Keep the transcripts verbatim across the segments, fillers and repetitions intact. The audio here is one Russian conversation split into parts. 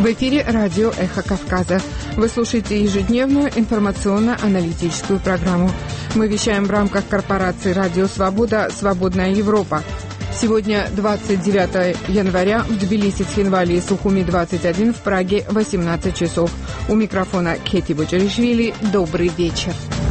В эфире радио «Эхо Кавказа». Вы слушаете ежедневную информационно-аналитическую программу. Мы вещаем в рамках корпорации «Радио Свобода. Свободная Европа». Сегодня двадцать девятое января, в Тбилиси, Цхинвале и Сухуми двадцать один, в Праге восемнадцать часов. У микрофона Кети Боджаришвили. Добрый вечер.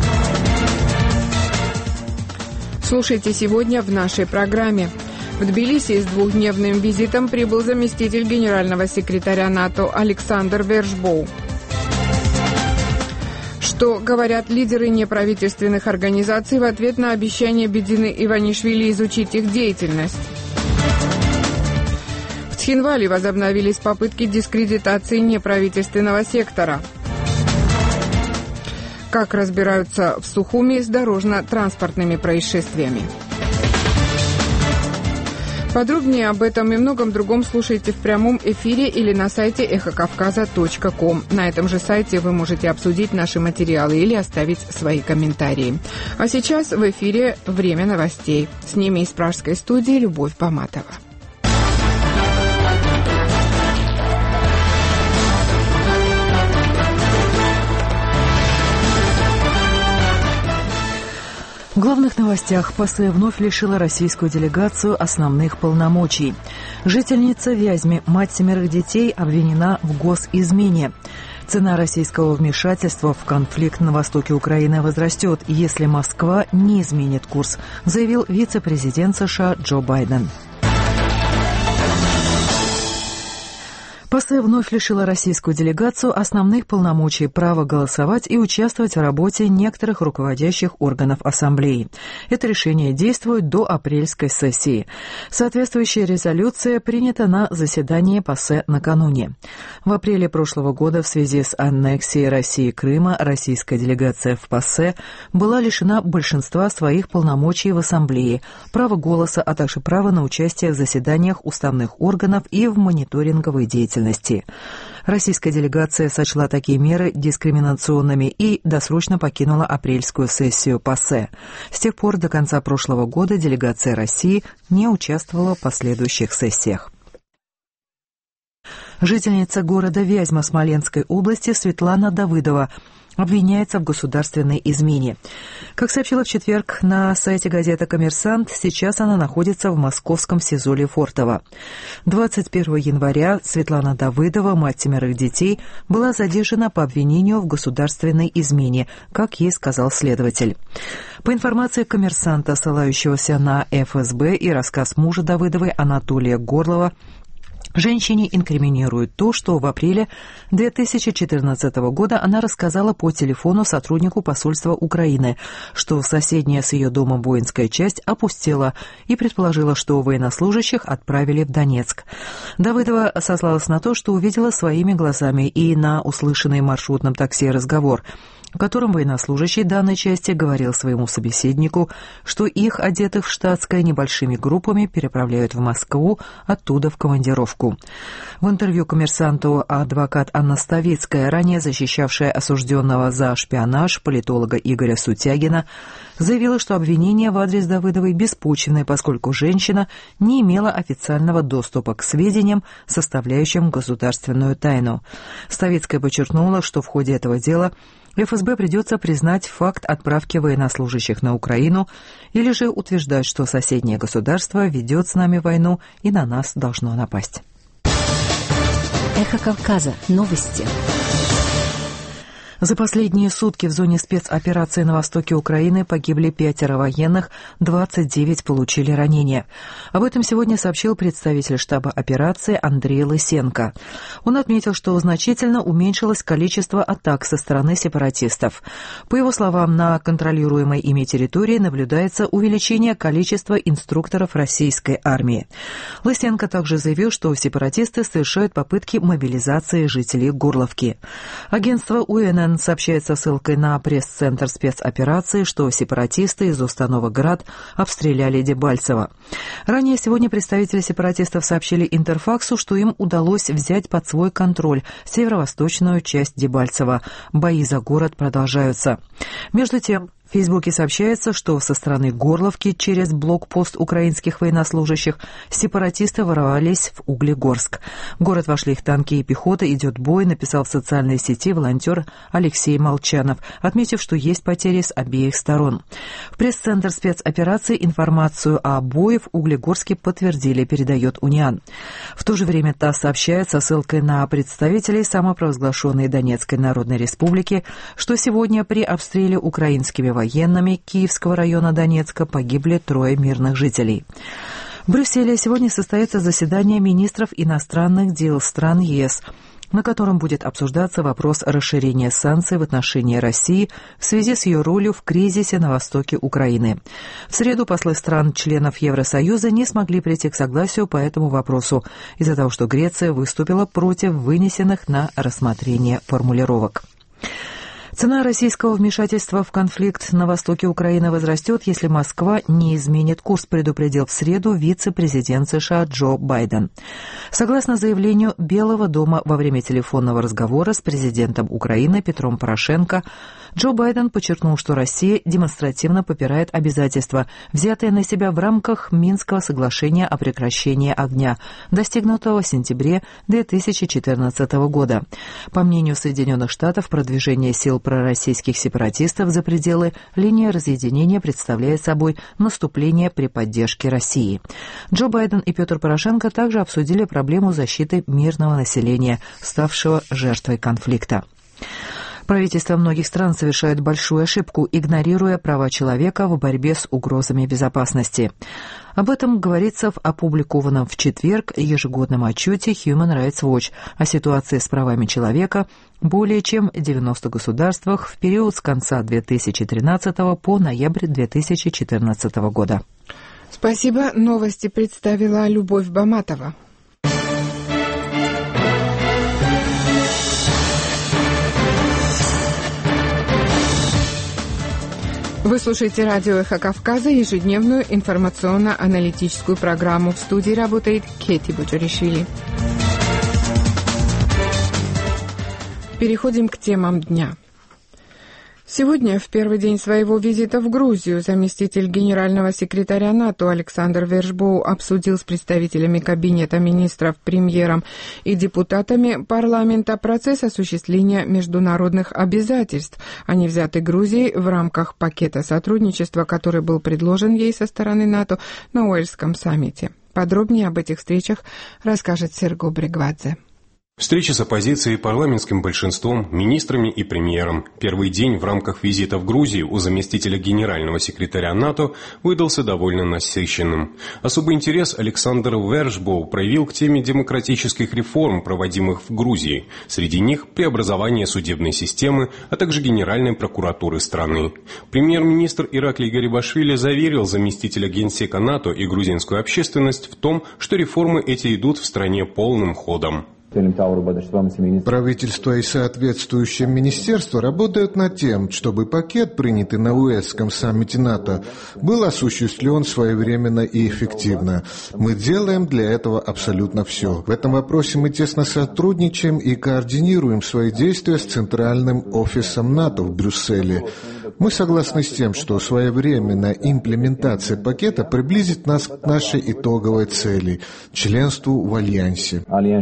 Слушайте сегодня в нашей программе. В Тбилиси с двухдневным визитом прибыл заместитель генерального секретаря НАТО Александр Вершбоу. Что говорят лидеры неправительственных организаций в ответ на обещание Бедзины Иванишвили изучить их деятельность? В Цхинвале возобновились попытки дискредитации неправительственного сектора. Как разбираются в Сухуми с дорожно-транспортными происшествиями? Подробнее об этом и многом другом слушайте в прямом эфире или на сайте эхо кавказа точка ком. На этом же сайте вы можете обсудить наши материалы или оставить свои комментарии. А сейчас в эфире «Время новостей». С ними из пражской студии Любовь Поматова. В главных новостях ПАСЕ вновь лишила российскую делегацию основных полномочий. Жительница Вязьмы, мать семерых детей, обвинена в госизмене. Цена российского вмешательства в конфликт на востоке Украины возрастет, если Москва не изменит курс, заявил вице-президент США Джо Байден. ПАСЕ вновь лишила российскую делегацию основных полномочий права голосовать и участвовать в работе некоторых руководящих органов Ассамблеи. Это решение действует до апрельской сессии. Соответствующая резолюция принята на заседании ПАСЕ накануне. В апреле прошлого года в связи с аннексией России Крыма российская делегация в ПАСЕ была лишена большинства своих полномочий в Ассамблее, права голоса, а также права на участие в заседаниях уставных органов и в мониторинговой деятельности. Российская делегация сочла такие меры дискриминационными и досрочно покинула апрельскую сессию ПАСЕ. С тех пор до конца прошлого года делегация России не участвовала в последующих сессиях. Жительница города Вязьма Смоленской области Светлана Давыдова обвиняется в государственной измене. Как сообщила в четверг на сайте газеты «Коммерсант», сейчас она находится в московском СИЗО Лефортово. двадцать первого января Светлана Давыдова, мать семерых детей, была задержана по обвинению в государственной измене, как ей сказал следователь. По информации «Коммерсанта», ссылающегося на эф эс бэ и рассказ мужа Давыдовой Анатолия Горлова, женщине инкриминируют то, что в апреле две тысячи четырнадцатого года она рассказала по телефону сотруднику посольства Украины, что соседняя с ее домом воинская часть опустела, и предположила, что военнослужащих отправили в Донецк. Давыдова сослалась на то, что увидела своими глазами и на услышанный в маршрутном такси разговор, в котором военнослужащий данной части говорил своему собеседнику, что их, одетых в штатское, небольшими группами переправляют в Москву, оттуда в командировку. В интервью «Коммерсанту» адвокат Анна Ставицкая, ранее защищавшая осужденного за шпионаж политолога Игоря Сутягина, заявила, что обвинения в адрес Давыдовой беспочвенны, поскольку женщина не имела официального доступа к сведениям, составляющим государственную тайну. Ставицкая подчеркнула, что в ходе этого дела эф эс бэ придется признать факт отправки военнослужащих на Украину или же утверждать, что соседнее государство ведет с нами войну и на нас должно напасть. Эхо Кавказа. Новости. За последние сутки в зоне спецоперации на востоке Украины погибли пятеро военных, двадцать девять получили ранения. Об этом сегодня сообщил представитель штаба операции Андрей Лысенко. Он отметил, что значительно уменьшилось количество атак со стороны сепаратистов. По его словам, на контролируемой ими территории наблюдается увеличение количества инструкторов российской армии. Лысенко также заявил, что сепаратисты совершают попытки мобилизации жителей Горловки. Агентство У Эн Эн сообщает со ссылкой на пресс-центр спецоперации, что сепаратисты из установок «Град» обстреляли Дебальцево. Ранее сегодня представители сепаратистов сообщили Интерфаксу, что им удалось взять под свой контроль северо-восточную часть Дебальцева. Бои за город продолжаются. Между тем, В Фейсбуке сообщается, что со стороны Горловки через блокпост украинских военнослужащих сепаратисты ворвались в Углегорск. В город вошли их танки и пехота, идет бой, написал в социальной сети волонтер Алексей Молчанов, отметив, что есть потери с обеих сторон. В пресс-центр спецоперации информацию о бое в Углегорске подтвердили, передает Униан. В то же время ТАСС сообщает со ссылкой на представителей самопровозглашенной Донецкой Народной Республики, что сегодня при обстреле украинскими военными Киевского района Донецка погибли трое мирных жителей. В Брюсселе сегодня состоится заседание министров иностранных дел стран ЕС, на котором будет обсуждаться вопрос расширения санкций в отношении России в связи с ее ролью в кризисе на востоке Украины. В среду послы стран-членов Евросоюза не смогли прийти к согласию по этому вопросу из-за того, что Греция выступила против вынесенных на рассмотрение формулировок. Цена российского вмешательства в конфликт на востоке Украины возрастет, если Москва не изменит курс, предупредил в среду вице-президент США Джо Байден. Согласно заявлению Белого дома во время телефонного разговора с президентом Украины Петром Порошенко, Джо Байден подчеркнул, что Россия демонстративно попирает обязательства, взятые на себя в рамках Минского соглашения о прекращении огня, достигнутого в сентябре две тысячи четырнадцатого года. По мнению Соединенных Штатов, продвижение сил пророссийских сепаратистов за пределы линии разъединения представляет собой наступление при поддержке России. Джо Байден и Петр Порошенко также обсудили проблему защиты мирного населения, ставшего жертвой конфликта. Правительства многих стран совершают большую ошибку, игнорируя права человека в борьбе с угрозами безопасности. Об этом говорится в опубликованном в четверг ежегодном отчете Human Rights Watch о ситуации с правами человека в более чем девяноста государствах в период с конца две тысячи тринадцатого по ноябрь две тысячи четырнадцатого года. Спасибо. Новости представила Любовь Баматова. Вы слушаете радио «Эхо Кавказа», ежедневную информационно-аналитическую программу. В студии работает Кети Буджаришвили. Переходим к темам дня. Сегодня, в первый день своего визита в Грузию, заместитель генерального секретаря НАТО Александр Вершбоу обсудил с представителями Кабинета министров, премьером и депутатами парламента процесс осуществления международных обязательств, они взяты Грузией в рамках пакета сотрудничества, который был предложен ей со стороны НАТО на Уэльском саммите. Подробнее об этих встречах расскажет Серго Бригвадзе. Встреча с оппозицией, парламентским большинством, министрами и премьером. Первый день в рамках визита в Грузию у заместителя генерального секретаря НАТО выдался довольно насыщенным. Особый интерес Александр Вершбоу проявил к теме демократических реформ, проводимых в Грузии. Среди них преобразование судебной системы, а также Генеральной прокуратуры страны. Премьер-министр Ираклий Гарибашвили заверил заместителя генсека НАТО и грузинскую общественность в том, что реформы эти идут в стране полным ходом. Правительство и соответствующее министерство работают над тем, чтобы пакет, принятый на Уэльском саммите НАТО, был осуществлен своевременно и эффективно. Мы делаем для этого абсолютно все. В этом вопросе мы тесно сотрудничаем и координируем свои действия с Центральным офисом НАТО в Брюсселе. Мы согласны с тем, что своевременная имплементация пакета приблизит нас к нашей итоговой цели – членству в Альянсе.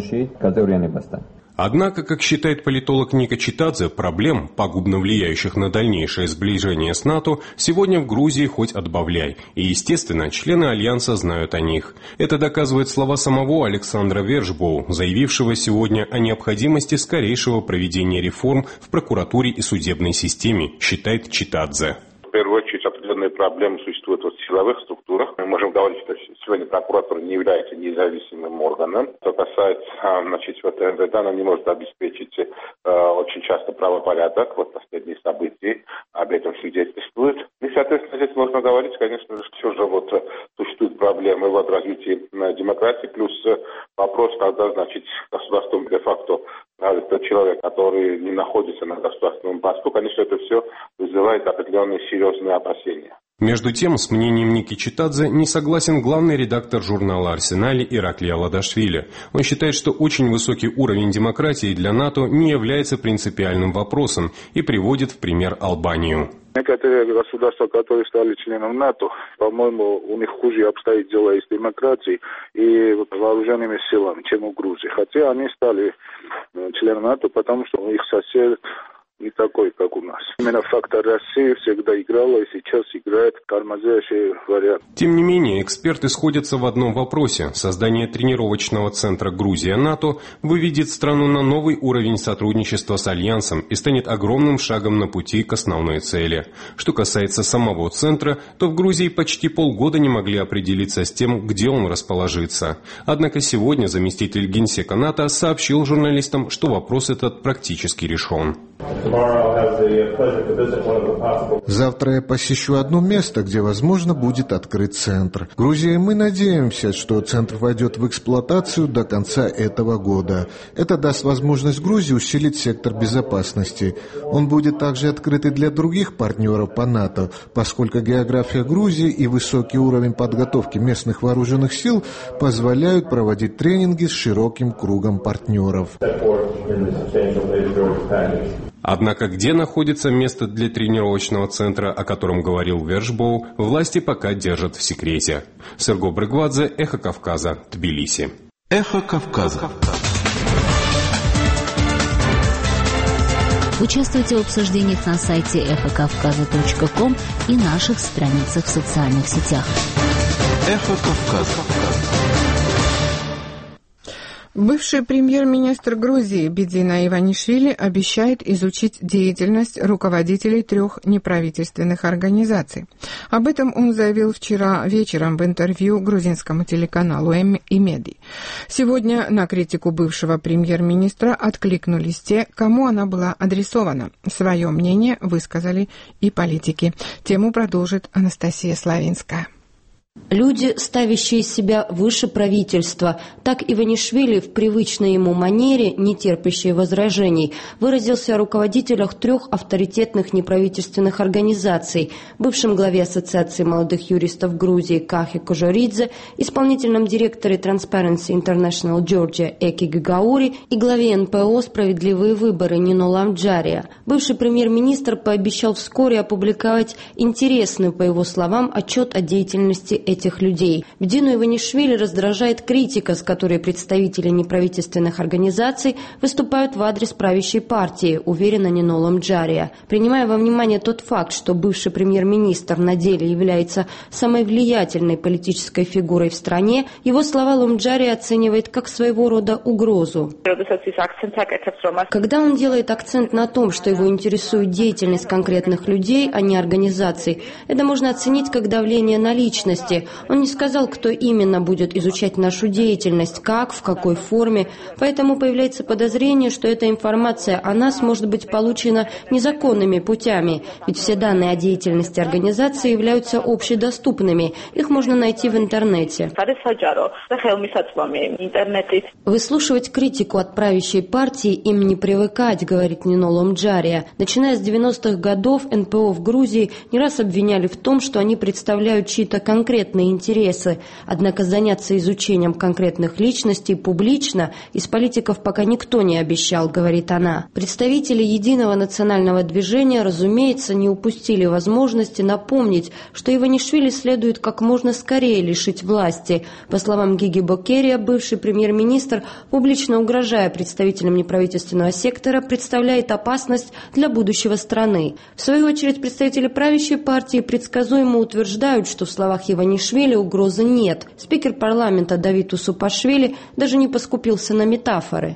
Однако, как считает политолог Ника Читадзе, проблем, пагубно влияющих на дальнейшее сближение с НАТО, сегодня в Грузии хоть отбавляй. И, естественно, члены Альянса знают о них. Это доказывает слова самого Александра Вершбоу, заявившего сегодня о необходимости скорейшего проведения реформ в прокуратуре и судебной системе, считает Читадзе. В первую очередь определенные проблемы существуют в силовых структурах. Мы можем говорить, что сегодня прокуратура не является независимым органом. Что касается, значит, вот МВД, она не может обеспечить э, очень часто правопорядок. Вот последние события об этом свидетельствуют. И, соответственно, здесь можно говорить, конечно, что все же вот существуют проблемы в развитии демократии, плюс вопрос, когда, значит, государством де-факто это человек, который не находится на государственном посту, конечно, это все вызывает определенные серьезные опасения. Между тем, с мнением Ники Читадзе не согласен главный редактор журнала «Арсенале» Ираклий Аладашвили. Он считает, что очень высокий уровень демократии для НАТО не является принципиальным вопросом и приводит в пример Албанию. Некоторые государства, которые стали членом НАТО, по-моему, у них хуже обстоит дело и с демократией, и вооруженными силами, чем у Грузии. Хотя они стали членом НАТО, потому что у них сосед не такой, как у нас. Именно фактор России всегда играла и сейчас играет тормозящий вариант. Тем не менее, эксперты сходятся в одном вопросе. Создание тренировочного центра Грузия-НАТО выведет страну на новый уровень сотрудничества с Альянсом и станет огромным шагом на пути к основной цели. Что касается самого центра, то в Грузии почти полгода не могли определиться с тем, где он расположится. Однако сегодня заместитель генсека НАТО сообщил журналистам, что вопрос этот практически решен. Завтра я посещу одно место, где, возможно, будет открыт центр. Грузия, мы надеемся, что центр войдет в эксплуатацию до конца этого года. Это даст возможность Грузии усилить сектор безопасности. Он будет также открыт и для других партнеров по НАТО, поскольку география Грузии и высокий уровень подготовки местных вооруженных сил позволяют проводить тренинги с широким кругом партнеров. Однако где находится место для тренировочного центра, о котором говорил Вершбоу, власти пока держат в секрете. Серго Брыгвадзе, Эхо Кавказа, Тбилиси. Эхо Кавказа. Участвуйте в обсуждениях на сайте эхо кавказа точка ком и наших страницах в социальных сетях. Эхо Кавказа. Бывший премьер-министр Грузии Бидзина Иванишвили обещает изучить деятельность руководителей трех неправительственных организаций. Об этом он заявил вчера вечером в интервью грузинскому телеканалу Имеди. Сегодня на критику бывшего премьер-министра откликнулись те, кому она была адресована. Свое мнение высказали и политики. Тему продолжит Анастасия Славинская. Люди, ставящие себя выше правительства, так Иванишвили в привычной ему манере, не терпящей возражений, выразился о руководителях трех авторитетных неправительственных организаций, бывшем главе Ассоциации молодых юристов Грузии Кахе Кожоридзе, исполнительном директоре Transparency International Georgia Эки Гагаури и главе эн пэ о «Справедливые выборы» Нино Ламджария. Бывший премьер-министр пообещал вскоре опубликовать интересную, по его словам, отчет о деятельности этих людей. Бидзину Иванишвили раздражает критика, с которой представители неправительственных организаций выступают в адрес правящей партии, уверена Нино Ламджария. Принимая во внимание тот факт, что бывший премьер-министр на деле является самой влиятельной политической фигурой в стране, его слова Ламджария оценивает как своего рода угрозу. Когда он делает акцент на том, что его интересует деятельность конкретных людей, а не организаций, это можно оценить как давление на личности. Он не сказал, кто именно будет изучать нашу деятельность, как, в какой форме, поэтому появляется подозрение, что эта информация о нас может быть получена незаконными путями, ведь все данные о деятельности организации являются общедоступными, их можно найти в интернете. Выслушивать критику от правящей партии им не привыкать, говорит Нино Ламджария. Начиная с девяностых годов эн пэ о в Грузии не раз обвиняли в том, что они представляют чьи-то конкретные интересы. Однако заняться изучением конкретных личностей публично из политиков пока никто не обещал, говорит она. Представители Единого национального движения, разумеется, не упустили возможности напомнить, что Иванишвили следует как можно скорее лишить власти. По словам Гиги Бокерия, бывший премьер-министр, публично угрожая представителям неправительственного сектора, представляет опасность для будущего страны. В свою очередь, представители правящей партии предсказуемо утверждают, что в словах Иванишвили угрозы нет. Спикер парламента Давид Усупашвили даже не поскупился на метафоры.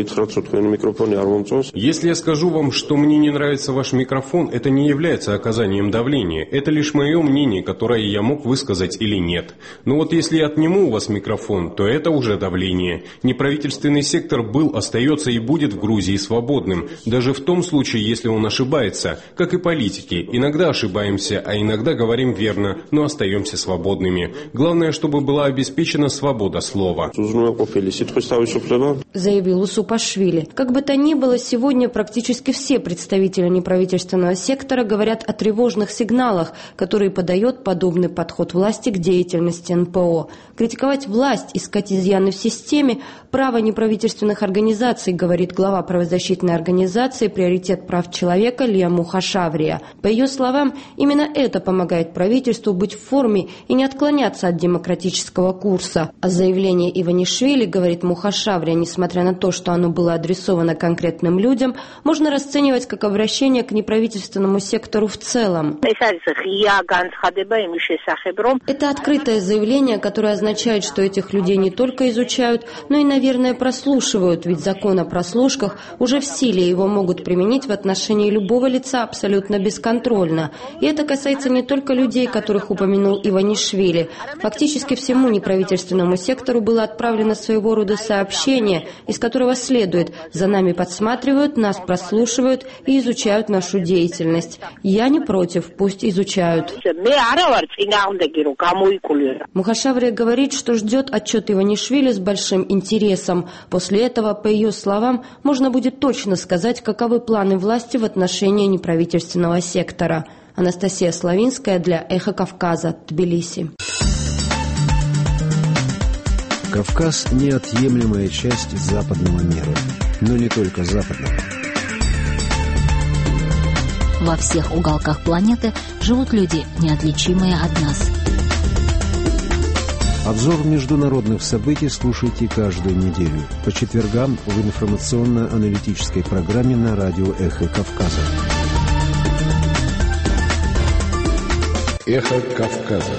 Если я скажу вам, что мне не нравится ваш микрофон, это не является оказанием давления. Это лишь мое мнение, которое я мог высказать или нет. Но вот если я отниму у вас микрофон, то это уже давление. Неправительственный сектор был, остается и будет в Грузии свободным. Даже в том случае, если он ошибается. Как и политики. Иногда ошибаемся, а иногда говорим верно, но остаемся свободными. свободными. Главное, чтобы была обеспечена свобода слова. Заявил Усупашвили. Как бы то ни было, сегодня практически все представители неправительственного сектора говорят о тревожных сигналах, которые подает подобный подход власти к деятельности эн пэ о. Критиковать власть, искать изъяны в системе – право неправительственных организаций, говорит глава правозащитной организации «Приоритет прав человека» Лия Мухашаврия. По ее словам, именно это помогает правительству быть в форме и не отклоняться от демократического курса. А заявление Иванишвили, говорит Мухашаврия, несмотря на то, что оно было адресовано конкретным людям, можно расценивать как обращение к неправительственному сектору в целом. Это открытое заявление, которое означает, что этих людей не только изучают, но и, наверное, прослушивают, ведь закон о прослушках уже в силе, его могут применить в отношении любого лица абсолютно бесконтрольно. И это касается не только людей, которых упомянул Иванишвили. Фактически всему неправительственному сектору было отправлено своего рода сообщение, из которого следует: за нами подсматривают, нас прослушивают и изучают нашу деятельность. Я не против, пусть изучают. Мухашаврия говорит, что ждет отчет Иванишвили с большим интересом. После этого, по ее словам, можно будет точно сказать, каковы планы власти в отношении неправительственного сектора. Анастасия Славинская для «Эхо Кавказа», Тбилиси. Кавказ – неотъемлемая часть западного мира, но не только западного. Во всех уголках планеты живут люди, неотличимые от нас. Обзор международных событий слушайте каждую неделю по четвергам в информационно-аналитической программе на радио «Эхо Кавказа». «Эхо Кавказа».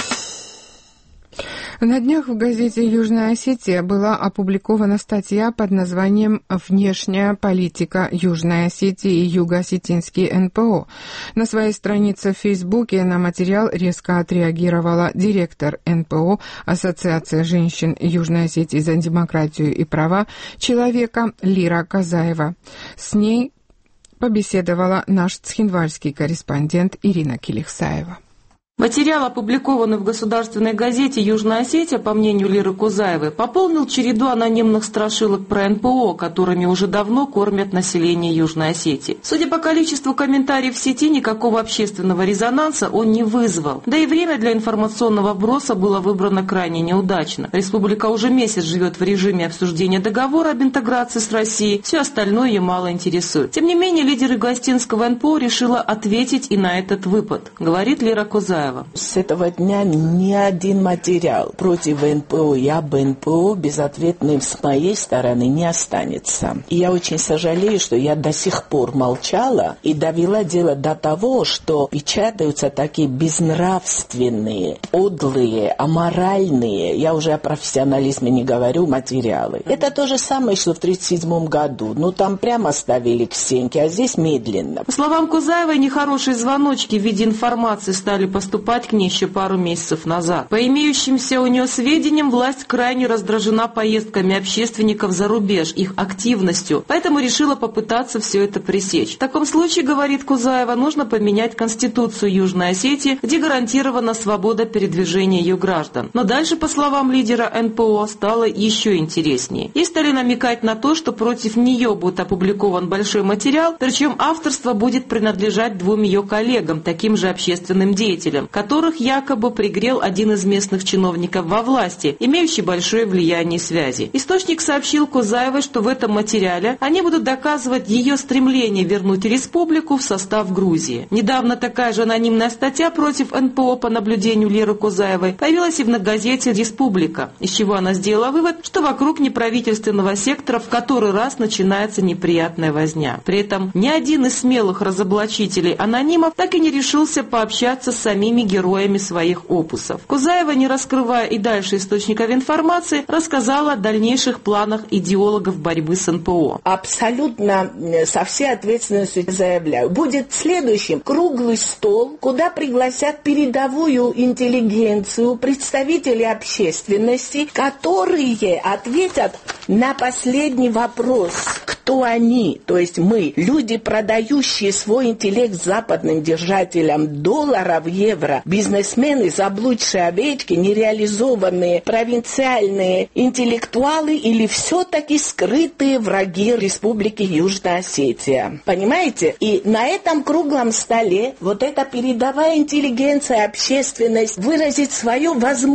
На днях в газете «Южная Осетия» была опубликована статья под названием «Внешняя политика Южной Осетии и Юго-Осетинский эн пэ о». На своей странице в Фейсбуке на материал резко отреагировала директор эн пэ о Ассоциация женщин Южной Осетии за демократию и права человека Лира Козаева. С ней побеседовала наш цхинвальский корреспондент Ирина Килихсаева. Материал, опубликованный в государственной газете «Южная Осетия», по мнению Лиры Кузаевой, пополнил череду анонимных страшилок про эн пэ о, которыми уже давно кормят население Южной Осетии. Судя по количеству комментариев в сети, никакого общественного резонанса он не вызвал. Да и время для информационного вброса было выбрано крайне неудачно. Республика уже месяц живет в режиме обсуждения договора об интеграции с Россией, все остальное ее мало интересует. Тем не менее, лидер Юго-Осетинского эн пэ о решила ответить и на этот выпад, говорит Лира Кузаева. С этого дня ни один материал против эн пэ о и об эн пэ о безответным с моей стороны не останется. И я очень сожалею, что я до сих пор молчала и довела дело до того, что печатаются такие безнравственные, подлые, аморальные, я уже о профессионализме не говорю, материалы. Это то же самое, что в тридцать седьмом году. Ну, там прямо ставили к стенке, а здесь медленно. По словам Кузаевой, нехорошие звоночки в виде информации стали поступать к ней еще пару месяцев назад. По имеющимся у нее сведениям, власть крайне раздражена поездками общественников за рубеж, их активностью, поэтому решила попытаться все это пресечь. В таком случае, говорит Кузаева, нужно поменять Конституцию Южной Осетии, где гарантирована свобода передвижения ее граждан. Но дальше, по словам лидера эн пэ о, стало еще интереснее. И стали намекать на то, что против нее будет опубликован большой материал, причем авторство будет принадлежать двум ее коллегам, таким же общественным деятелям, которых якобы пригрел один из местных чиновников во власти, имеющий большое влияние и связи. Источник сообщил Кузаевой, что в этом материале они будут доказывать ее стремление вернуть республику в состав Грузии. Недавно такая же анонимная статья против эн пэ о по наблюдению Лиры Кузаевой появилась и в газете «Республика», из чего она сделала вывод, что вокруг неправительственного сектора в который раз начинается неприятная возня. При этом ни один из смелых разоблачителей анонимов так и не решился пообщаться с самими героями своих опусов. Кузаева, не раскрывая и дальше источников информации, рассказала о дальнейших планах идеологов борьбы с эн пэ о. Абсолютно со всей ответственностью заявляю. Будет следующим круглый стол, куда пригласят передовую интеллигенцию, представителей общественности, которые ответят на последний вопрос. кто они, то есть мы, люди, продающие свой интеллект западным держателям долларов, евро, бизнесмены, заблудшие овечки, нереализованные провинциальные интеллектуалы или все-таки скрытые враги Республики Южная Осетия. Понимаете? И на этом круглом столе вот эта передовая интеллигенция, общественность выразит свое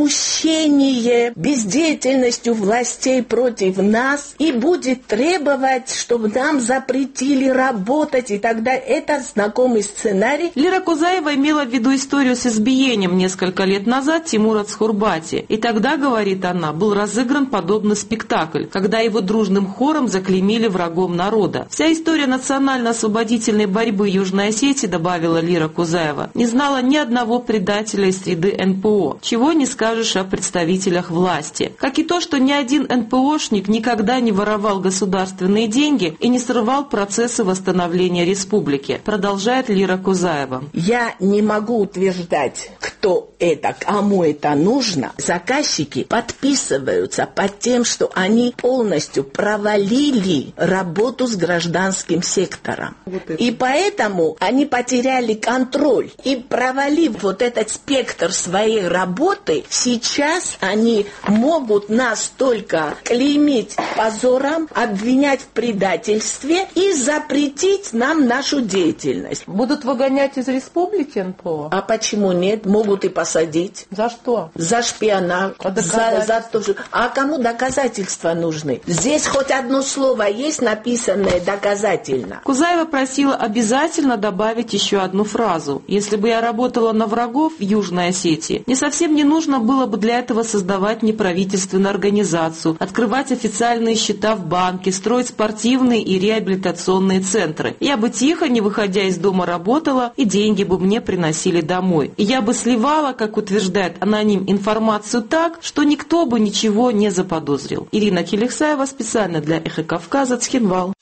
возмущение бездеятельностью властей против нас и будет требовать, чтобы нам запретили работать, и тогда это знакомый сценарий. Лира Кузаева имела в виду историю с избиением несколько лет назад Тимура Цхурбати. И тогда, говорит она, был разыгран подобный спектакль, когда его дружным хором заклеймили врагом народа. Вся история национально-освободительной борьбы Южной Осетии, добавила Лира Кузаева, не знала ни одного предателя из среды эн пэ о, чего не скажешь о представителях власти. Как и то, что ни один эн пэ ошник никогда не воровал государственные деньги и не срывал процессы восстановления республики, продолжает Лира Кузаева. Я не могу утверждать, кто это, кому это нужно. Заказчики подписываются под тем, что они полностью провалили работу с гражданским сектором. Вот и поэтому они потеряли контроль. И провалив вот этот спектр своей работы, сейчас они могут нас только клеймить позором, обвинять в предательстве и запретить нам нашу деятельность. Будут выгонять из республики эн пэ о? А почему нет? Могут и посадить. За что? За шпионаж. А за, за то, что... а кому доказательства нужны? Здесь хоть одно слово есть написанное доказательно. Кузаева просила обязательно добавить еще одну фразу. Если бы я работала на врагов в Южной Осетии, мне совсем не нужно было бы для этого создавать неправительственную организацию, открывать официальные счета в банке, строить спортивные и реабилитационные центры. Я бы тихо, не выходя из дома, работала, и деньги бы мне приносили домой. И я бы сливала, как утверждает аноним, информацию так, что никто бы ничего не заподозрил. Ирина Келихсаева специально для «Эхо Кавказа», Цхинвал.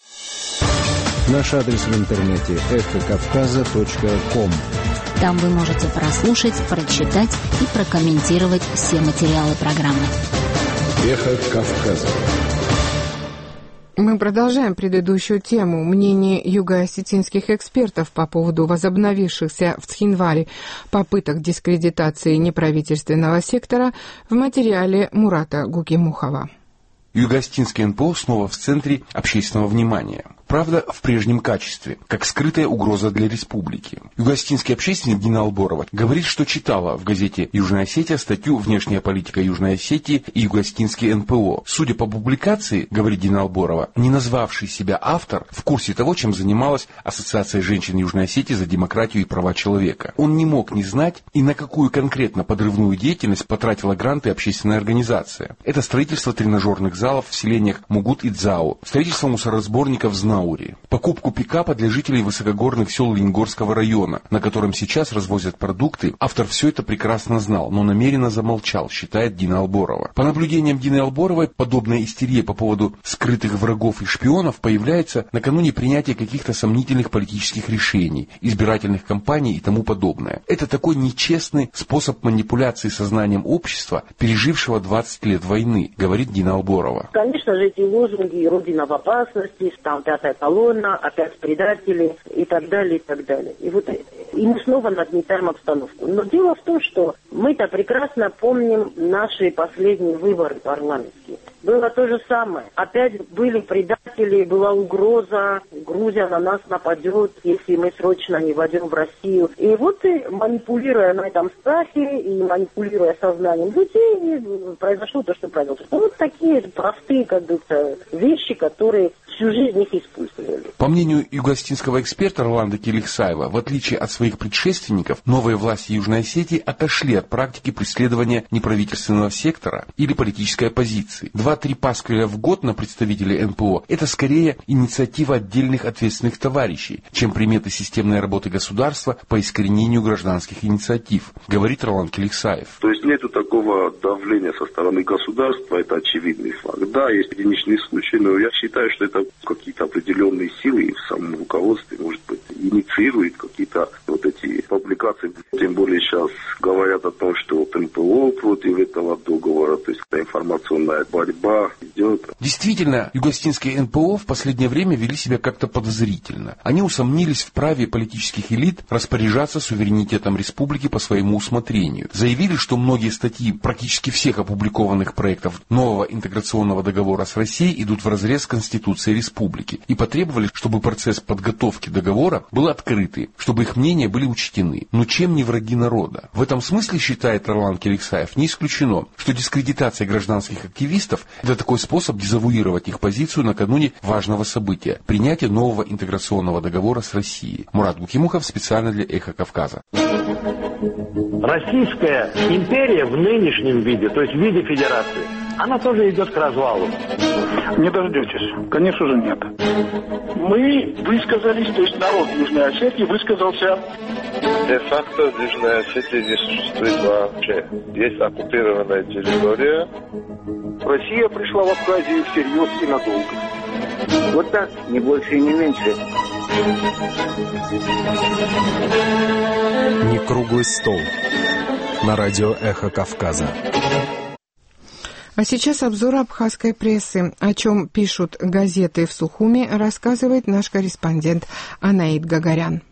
Наш адрес в интернете эхо кавказа точка ком. Там вы можете прослушать, прочитать и прокомментировать все материалы программы. «Эхо Кавказа». Мы продолжаем предыдущую тему. Мнение юго-осетинских экспертов по поводу возобновившихся в Цхинвале попыток дискредитации неправительственного сектора в материале Мурата Гукимухова. Юго-осетинский эн пэ о снова в центре общественного внимания. Правда, в прежнем качестве, как скрытая угроза для республики. Юго-осетинский общественник Дина Алборова говорит, что читала в газете «Южная Осетия» статью «Внешняя политика Южной Осетии и юго-осетинский эн пэ о». Судя по публикации, говорит Дина Алборова, не назвавший себя автор в курсе того, чем занималась Ассоциация женщин Южной Осетии за демократию и права человека. Он не мог не знать, и на какую конкретно подрывную деятельность потратила гранты общественная организация. Это строительство тренажерных залов в селениях Мугут и Дзау, строительство мусоросборников в Знау, покупку пикапа для жителей высокогорных сел Ленигорского района, на котором сейчас развозят продукты. Автор все это прекрасно знал, но намеренно замолчал, считает Дина Алборова. По наблюдениям Дины Алборовой, подобная истерия по поводу скрытых врагов и шпионов появляется накануне принятия каких-то сомнительных политических решений, избирательных кампаний и тому подобное. Это такой нечестный способ манипуляции сознанием общества, пережившего двадцать лет войны, говорит Дина Алборова. Конечно же, эти лозунги «Родина в опасности», там пятая колонна, опять предатели и так далее, и так далее. И вот и мы снова нагнетаем обстановку. Но дело в том, что мы-то прекрасно помним наши последние выборы парламентские. Было то же самое. Опять были предатели, была угроза, Грузия на нас нападет, если мы срочно не войдем в Россию. И вот, и манипулируя на этом страхе и манипулируя сознанием людей, произошло то, что произошло. Вот такие простые, как бы, вещи, которые всю жизнь их использовали. По мнению юго-осетинского эксперта Роланда Келихсаева, в отличие от своих предшественников, новые власти Южной Осетии отошли от практики преследования неправительственного сектора или политической оппозиции. Два-три пасквиля в год на представителей эн пэ о – это скорее инициатива отдельных ответственных товарищей, чем приметы системной работы государства по искоренению гражданских инициатив, говорит Роланд Келихсаев. То есть нету такого давления со стороны государства, это очевидный факт. Да, есть единичные случаи, но я считаю, что это какие-то определенные силы и в самом руководстве, может быть, инициирует какие-то вот эти публикации. Тем более сейчас говорят о том, что эн пэ о против этого договора, то есть информационная борьба идет. Действительно, югостинские эн пэ о в последнее время вели себя как-то подозрительно. Они усомнились в праве политических элит распоряжаться суверенитетом республики по своему усмотрению. Заявили, что многие статьи практически всех опубликованных проектов нового интеграционного договора с Россией идут вразрез с Конституцией республики и потребовали, чтобы процесс подготовки договора был открытый, чтобы их мнения были учтены. Но чем не враги народа? В этом смысле, считает Ролан Келексаев, не исключено, что дискредитация гражданских активистов – это такой способ дезавуировать их позицию накануне важного события – принятия нового интеграционного договора с Россией. Мурат Гукимухов специально для «Эхо Кавказа». Российская империя в нынешнем виде, то есть в виде федерации, она тоже идет к развалу. Не дождетесь. Конечно же, нет. Мы высказались, то есть народ Южной Осетии высказался. Де-факто Южная Осетия не существует вообще. Есть оккупированная территория. Россия пришла в Абхазию всерьез и надолго. Вот так, не больше и не меньше. Не круглый стол. На радио «Эхо Кавказа». А сейчас обзор абхазской прессы. О чем пишут газеты в Сухуми, рассказывает наш корреспондент Анаид Гагарян.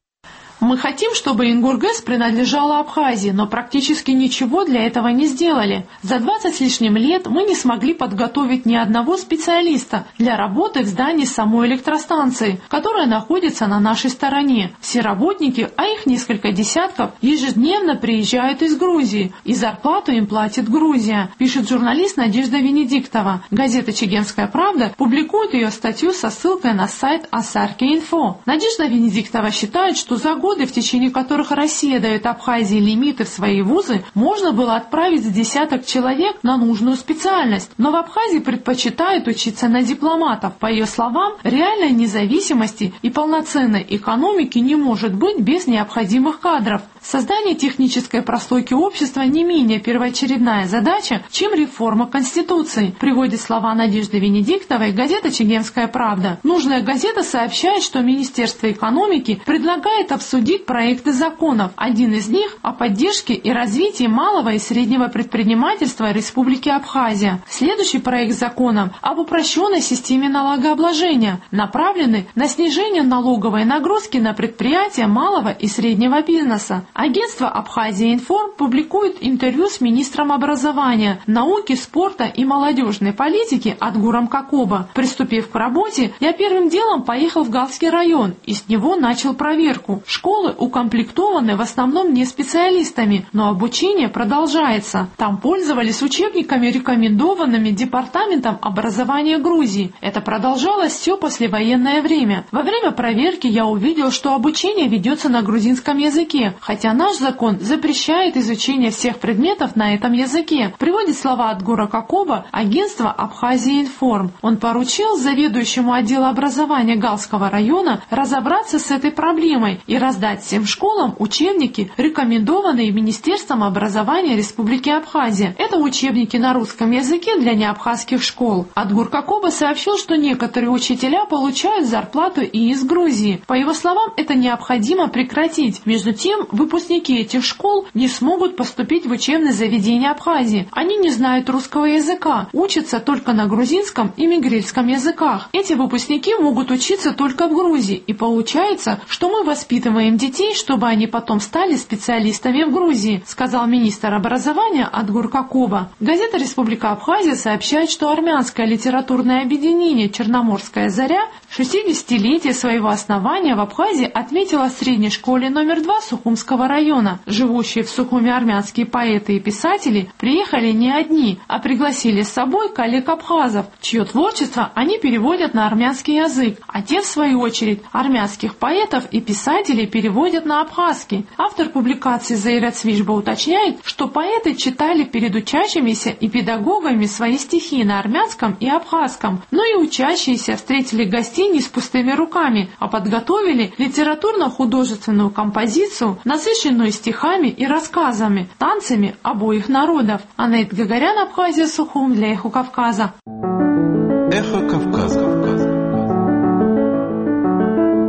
Мы хотим, чтобы Ингургэс принадлежала Абхазии, но практически ничего для этого не сделали. За двадцать с лишним лет мы не смогли подготовить ни одного специалиста для работы в здании самой электростанции, которая находится на нашей стороне. Все работники, а их несколько десятков, ежедневно приезжают из Грузии, и зарплату им платит Грузия, пишет журналист Надежда Венедиктова. Газета «Чегемская правда» публикует ее статью со ссылкой на сайт Асарки.инфо. Надежда Венедиктова считает, что за год, годы, в течение которых Россия дает Абхазии лимиты в свои вузы, можно было отправить с десяток человек на нужную специальность. Но в Абхазии предпочитают учиться на дипломатов. По ее словам, реальной независимости и полноценной экономики не может быть без необходимых кадров. Создание технической прослойки общества не менее первоочередная задача, чем реформа Конституции, приводит слова Надежды Венедиктовой газета «Чегемская правда». Нужная газета сообщает, что Министерство экономики предлагает обсудить проекты законов. Один из них о поддержке и развитии малого и среднего предпринимательства Республики Абхазия. Следующий проект закона об упрощенной системе налогообложения, направленный на снижение налоговой нагрузки на предприятия малого и среднего бизнеса. Агентство «Абхазия-Информ» публикует интервью с министром образования, науки, спорта и молодежной политики Адгуром Кокоба. Приступив к работе, я первым делом поехал в Галский район и с него начал проверку. Школы укомплектованы в основном не специалистами, но обучение продолжается. Там пользовались учебниками, рекомендованными Департаментом образования Грузии. Это продолжалось все послевоенное время. Во время проверки я увидел, что обучение ведется на грузинском языке, хотя наш закон запрещает изучение всех предметов на этом языке, приводит слова Адгура Кокоба агентство «Абхазия-Информ». Он поручил заведующему отдела образования Галского района разобраться с этой проблемой и раздать всем школам учебники, рекомендованные Министерством образования Республики Абхазия. Это учебники на русском языке для неабхазских школ. Адгур Кокоба сообщил, что некоторые учителя получают зарплату и из Грузии. По его словам, это необходимо прекратить. Между тем, выпускники этих школ не смогут поступить в учебное заведение Абхазии. Они не знают русского языка, учатся только на грузинском и мигрельском языках. Эти выпускники могут учиться только в Грузии, и получается, что мы воспитываем детей, чтобы они потом стали специалистами в Грузии, сказал министр образования Адгур Кокоба. Газета «Республика Абхазия» сообщает, что армянское литературное объединение «Черноморская заря» шестидесятилетие своего основания в Абхазии отметила в средней школе номер два Сухумского района. Живущие в Сухуме армянские поэты и писатели приехали не одни, а пригласили с собой коллег-абхазов, чье творчество они переводят на армянский язык, а те, в свою очередь, армянских поэтов и писателей переводят на абхазский. Автор публикации Заира Цвишба уточняет, что поэты читали перед учащимися и педагогами свои стихи на армянском и абхазском, но и учащиеся встретили гостей не с пустыми руками, а подготовили литературно-художественную композицию, насыщенную стихами и рассказами, танцами обоих народов. Анаид Гагарян, Абхазия, Сухум, для «Эхо Кавказа». «Эхо Кавказа».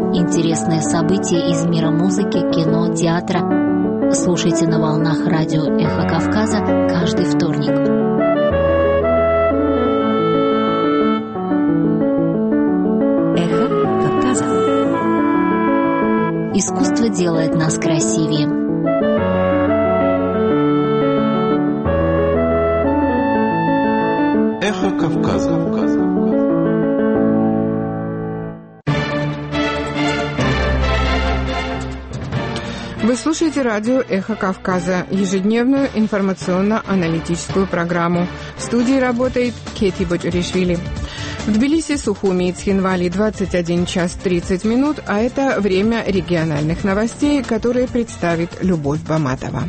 Интересные события из мира музыки, кино, театра. Слушайте на волнах радио «Эхо Кавказа» каждый вторник. «Эхо Кавказа». Искусство делает нас красивее. «Эхо Кавказа». Вы слушаете радио «Эхо Кавказа», ежедневную информационно-аналитическую программу. В студии работает Кети Боджуришвили. В Тбилиси, Сухуми и Цхинвали двадцать один час тридцать минут, а это время региональных новостей, которые представит Любовь Баматова.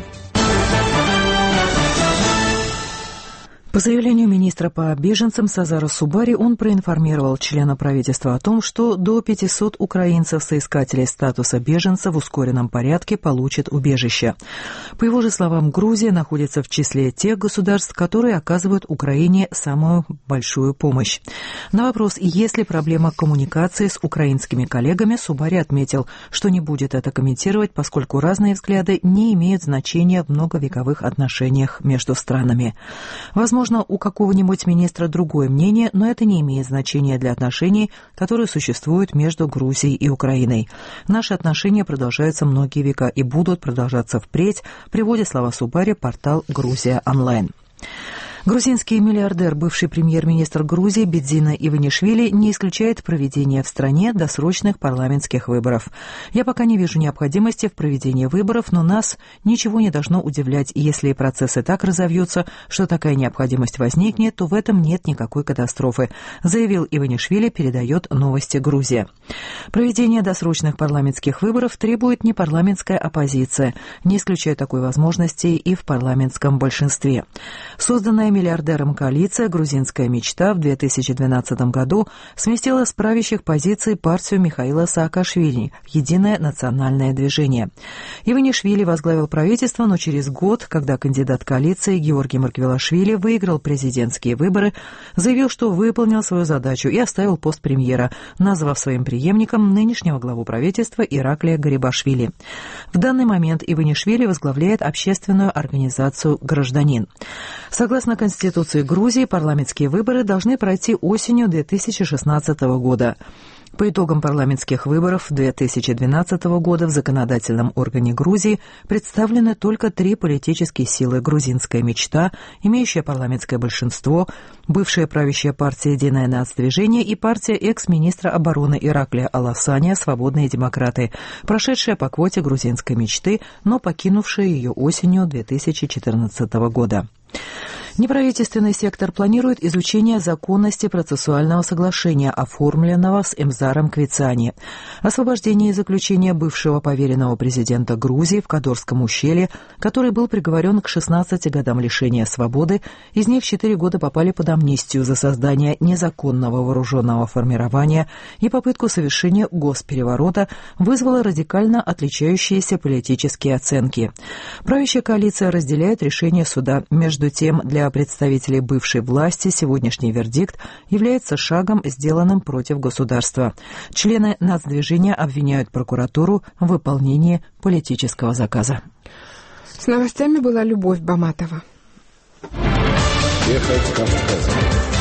По заявлению министра по беженцам Сазара Субари, он проинформировал члена правительства о том, что до пятисот украинцев-соискателей статуса беженца в ускоренном порядке получат убежище. По его же словам, Грузия находится в числе тех государств, которые оказывают Украине самую большую помощь. На вопрос, есть ли проблема коммуникации с украинскими коллегами, Субари отметил, что не будет это комментировать, поскольку разные взгляды не имеют значения в многовековых отношениях между странами. Возможно, Возможно, у какого-нибудь министра другое мнение, но это не имеет значения для отношений, которые существуют между Грузией и Украиной. Наши отношения продолжаются многие века и будут продолжаться впредь, приводит слова Субари портал «Грузия онлайн». Грузинский миллиардер, бывший премьер-министр Грузии Бедзина Иванишвили не исключает проведение в стране досрочных парламентских выборов. «Я пока не вижу необходимости в проведении выборов, но нас ничего не должно удивлять. Если процессы так разовьются, что такая необходимость возникнет, то в этом нет никакой катастрофы», заявил Иванишвили, передает «Новости Грузия». Проведение досрочных парламентских выборов требует не парламентская оппозиция, не исключая такой возможности и в парламентском большинстве. Созданная миллиардером коалиция «Грузинская мечта» в две тысячи двенадцатом году сместила с правящих позиций партию Михаила Саакашвили «Единое национальное движение». Иванишвили возглавил правительство, но через год, когда кандидат коалиции Георгий Марквелашвили выиграл президентские выборы, заявил, что выполнил свою задачу и оставил пост премьера, назвав своим преемником нынешнего главу правительства Ираклия Гарибашвили. В данный момент Иванишвили возглавляет общественную организацию «Гражданин». Согласно Конституции Грузии, парламентские выборы должны пройти осенью две тысячи шестнадцатого года. По итогам парламентских выборов две тысячи двенадцатого года в законодательном органе Грузии представлены только три политические силы: «Грузинская мечта», имеющая парламентское большинство, бывшая правящая партия «Единое нацдвижение» и партия экс-министра обороны Ираклия Аласания «Свободные демократы», прошедшая по квоте «Грузинской мечты», но покинувшая ее осенью две тысячи четырнадцатого года. Неправительственный сектор планирует изучение законности процессуального соглашения, оформленного с Эмзаром Квицани. Освобождение из заключения бывшего поверенного президента Грузии в Кадорском ущелье, который был приговорен к шестнадцати годам лишения свободы, из них четыре года попали под амнистию за создание незаконного вооруженного формирования и попытку совершения госпереворота, вызвало радикально отличающиеся политические оценки. Правящая коалиция разделяет решение суда. Между тем, для представителей бывшей власти сегодняшний вердикт является шагом, сделанным против государства. Члены нацдвижения обвиняют прокуратуру в выполнении политического заказа. С новостями была Любовь Баматова. Эхо Кавказа.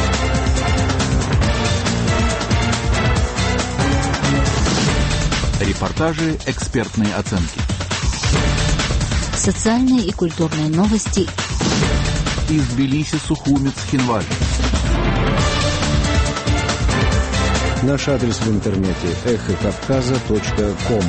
Репортажи, экспертные оценки. Социальные и культурные новости из Тбилиси, Сухуми, Цхинвали. Наш адрес в интернете эхо кавказа точка ком.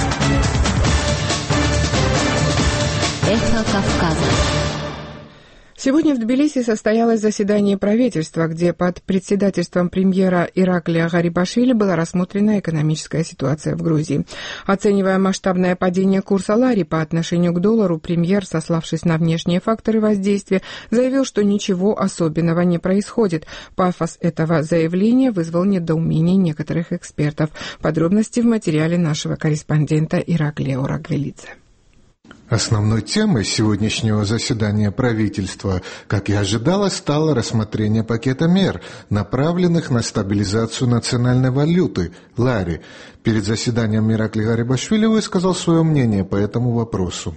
Эхо Кавказа. Сегодня в Тбилиси состоялось заседание правительства, где под председательством премьера Ираклия Гарибашвили была рассмотрена экономическая ситуация в Грузии. Оценивая масштабное падение курса лари по отношению к доллару, премьер, сославшись на внешние факторы воздействия, заявил, что ничего особенного не происходит. Пафос этого заявления вызвал недоумение некоторых экспертов. Подробности в материале нашего корреспондента Ираклия Орагвелидзе. Основной темой сегодняшнего заседания правительства, как и ожидалось, стало рассмотрение пакета мер, направленных на стабилизацию национальной валюты – лари. Перед заседанием Иракли Гарибашвили высказал свое мнение по этому вопросу.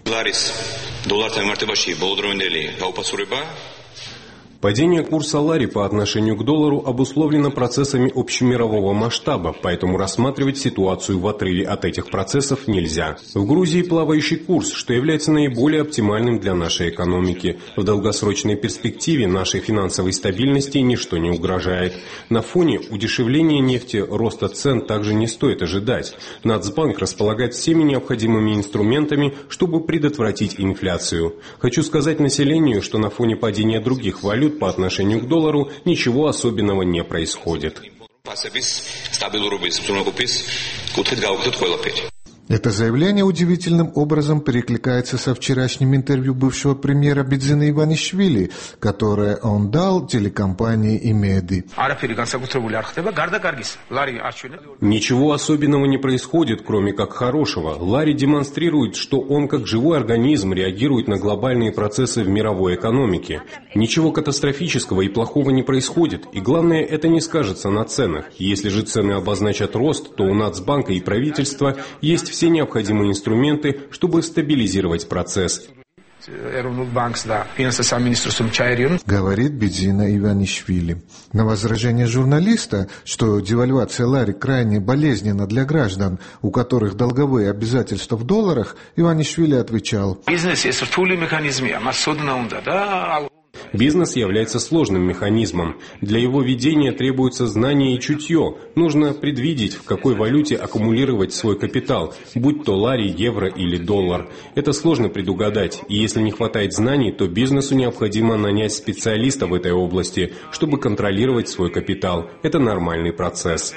Падение курса лари по отношению к доллару обусловлено процессами общемирового масштаба, поэтому рассматривать ситуацию в отрыве от этих процессов нельзя. В Грузии плавающий курс, что является наиболее оптимальным для нашей экономики. В долгосрочной перспективе нашей финансовой стабильности ничто не угрожает. На фоне удешевления нефти роста цен также не стоит ожидать. Нацбанк располагает всеми необходимыми инструментами, чтобы предотвратить инфляцию. Хочу сказать населению, что на фоне падения других валют по отношению к доллару ничего особенного не происходит. Это заявление удивительным образом перекликается со вчерашним интервью бывшего премьера Бидзина Иванишвили, которое он дал телекомпании «Имеди». Ничего особенного не происходит, кроме как хорошего. Лари демонстрирует, что он как живой организм реагирует на глобальные процессы в мировой экономике. Ничего катастрофического и плохого не происходит, и главное, это не скажется на ценах. Если же цены обозначат рост, то у Нацбанка и правительства есть все необходимые инструменты, чтобы стабилизировать процесс. Говорит Бидзина Иванишвили. На возражение журналиста, что девальвация лари крайне болезненна для граждан, у которых долговые обязательства в долларах, Иванишвили отвечал: Бизнес является сложным механизмом. Для его ведения требуется знание и чутье. Нужно предвидеть, в какой валюте аккумулировать свой капитал, будь то лари, евро или доллар. Это сложно предугадать, и если не хватает знаний, то бизнесу необходимо нанять специалиста в этой области, чтобы контролировать свой капитал. Это нормальный процесс.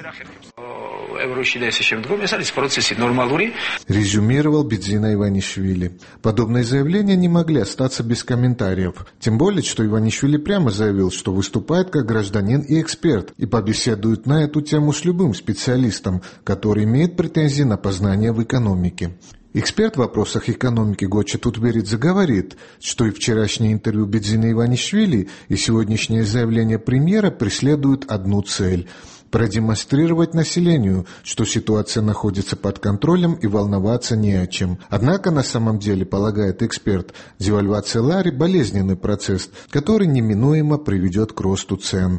Резюмировал Бидзина Иванишвили. Подобные заявления не могли остаться без комментариев. Тем более, что Иванишвили прямо заявил, что выступает как гражданин и эксперт и побеседует на эту тему с любым специалистом, который имеет претензии на познание в экономике. Эксперт в вопросах экономики Гоча Тутберидзе говорит, что и вчерашнее интервью Бидзина Иванишвили, и сегодняшнее заявление премьера преследуют одну цель – продемонстрировать населению, что ситуация находится под контролем и волноваться не о чем. Однако на самом деле, полагает эксперт, девальвация лари – болезненный процесс, который неминуемо приведет к росту цен.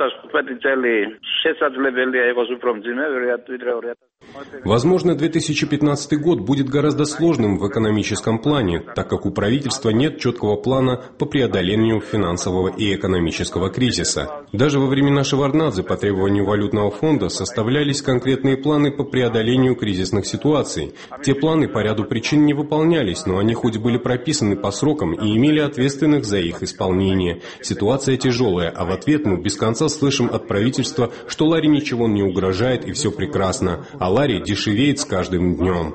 Возможно, две тысячи пятнадцатый год будет гораздо сложным в экономическом плане, так как у правительства нет четкого плана по преодолению финансового и экономического кризиса. Даже во времена Шеварднадзе по требованию валютного фонда составлялись конкретные планы по преодолению кризисных ситуаций. Те планы по ряду причин не выполнялись, но они хоть были прописаны по срокам и имели ответственных за их исполнение. Ситуация тяжелая, а в ответ мы без конца слышим от правительства, что лари ничего не угрожает и все прекрасно, а лари дешевеет с каждым днем.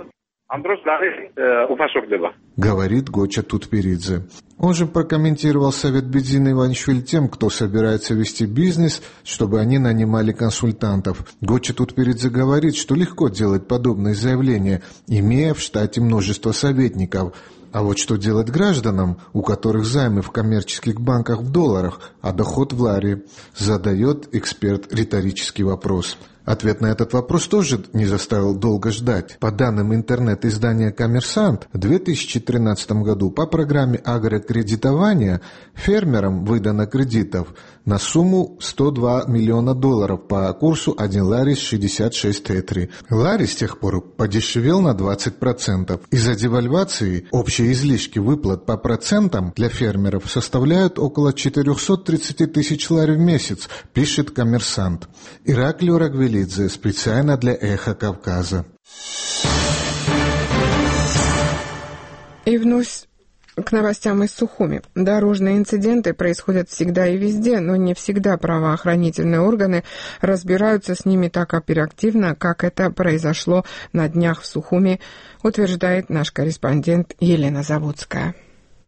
Говорит Гоча Тутберидзе. Он же прокомментировал совет Бидзина Иванишвили тем, кто собирается вести бизнес, чтобы они нанимали консультантов. Гоча Тутберидзе говорит, что легко делать подобные заявления, имея в штате множество советников. А вот что делать гражданам, у которых займы в коммерческих банках в долларах, а доход в лари? Задает эксперт риторический вопрос. Ответ на этот вопрос тоже не заставил долго ждать. По данным интернет-издания «Коммерсант», в две тысячи тринадцатом году по программе агрокредитования фермерам выдано кредитов на сумму сто два миллиона долларов по курсу один лари шестьдесят шесть тетри. Лари с тех пор подешевел на двадцать процентов. Из-за девальвации общие излишки выплат по процентам для фермеров составляют около четыреста тридцать тысяч лари в месяц, пишет «Коммерсант». Иракли Рагвелидзе специально для «Эхо Кавказа». И вновь к новостям из Сухуми. Дорожные инциденты происходят всегда и везде, но не всегда правоохранительные органы разбираются с ними так оперативно, как это произошло на днях в Сухуми, утверждает наш корреспондент Елена Заводская.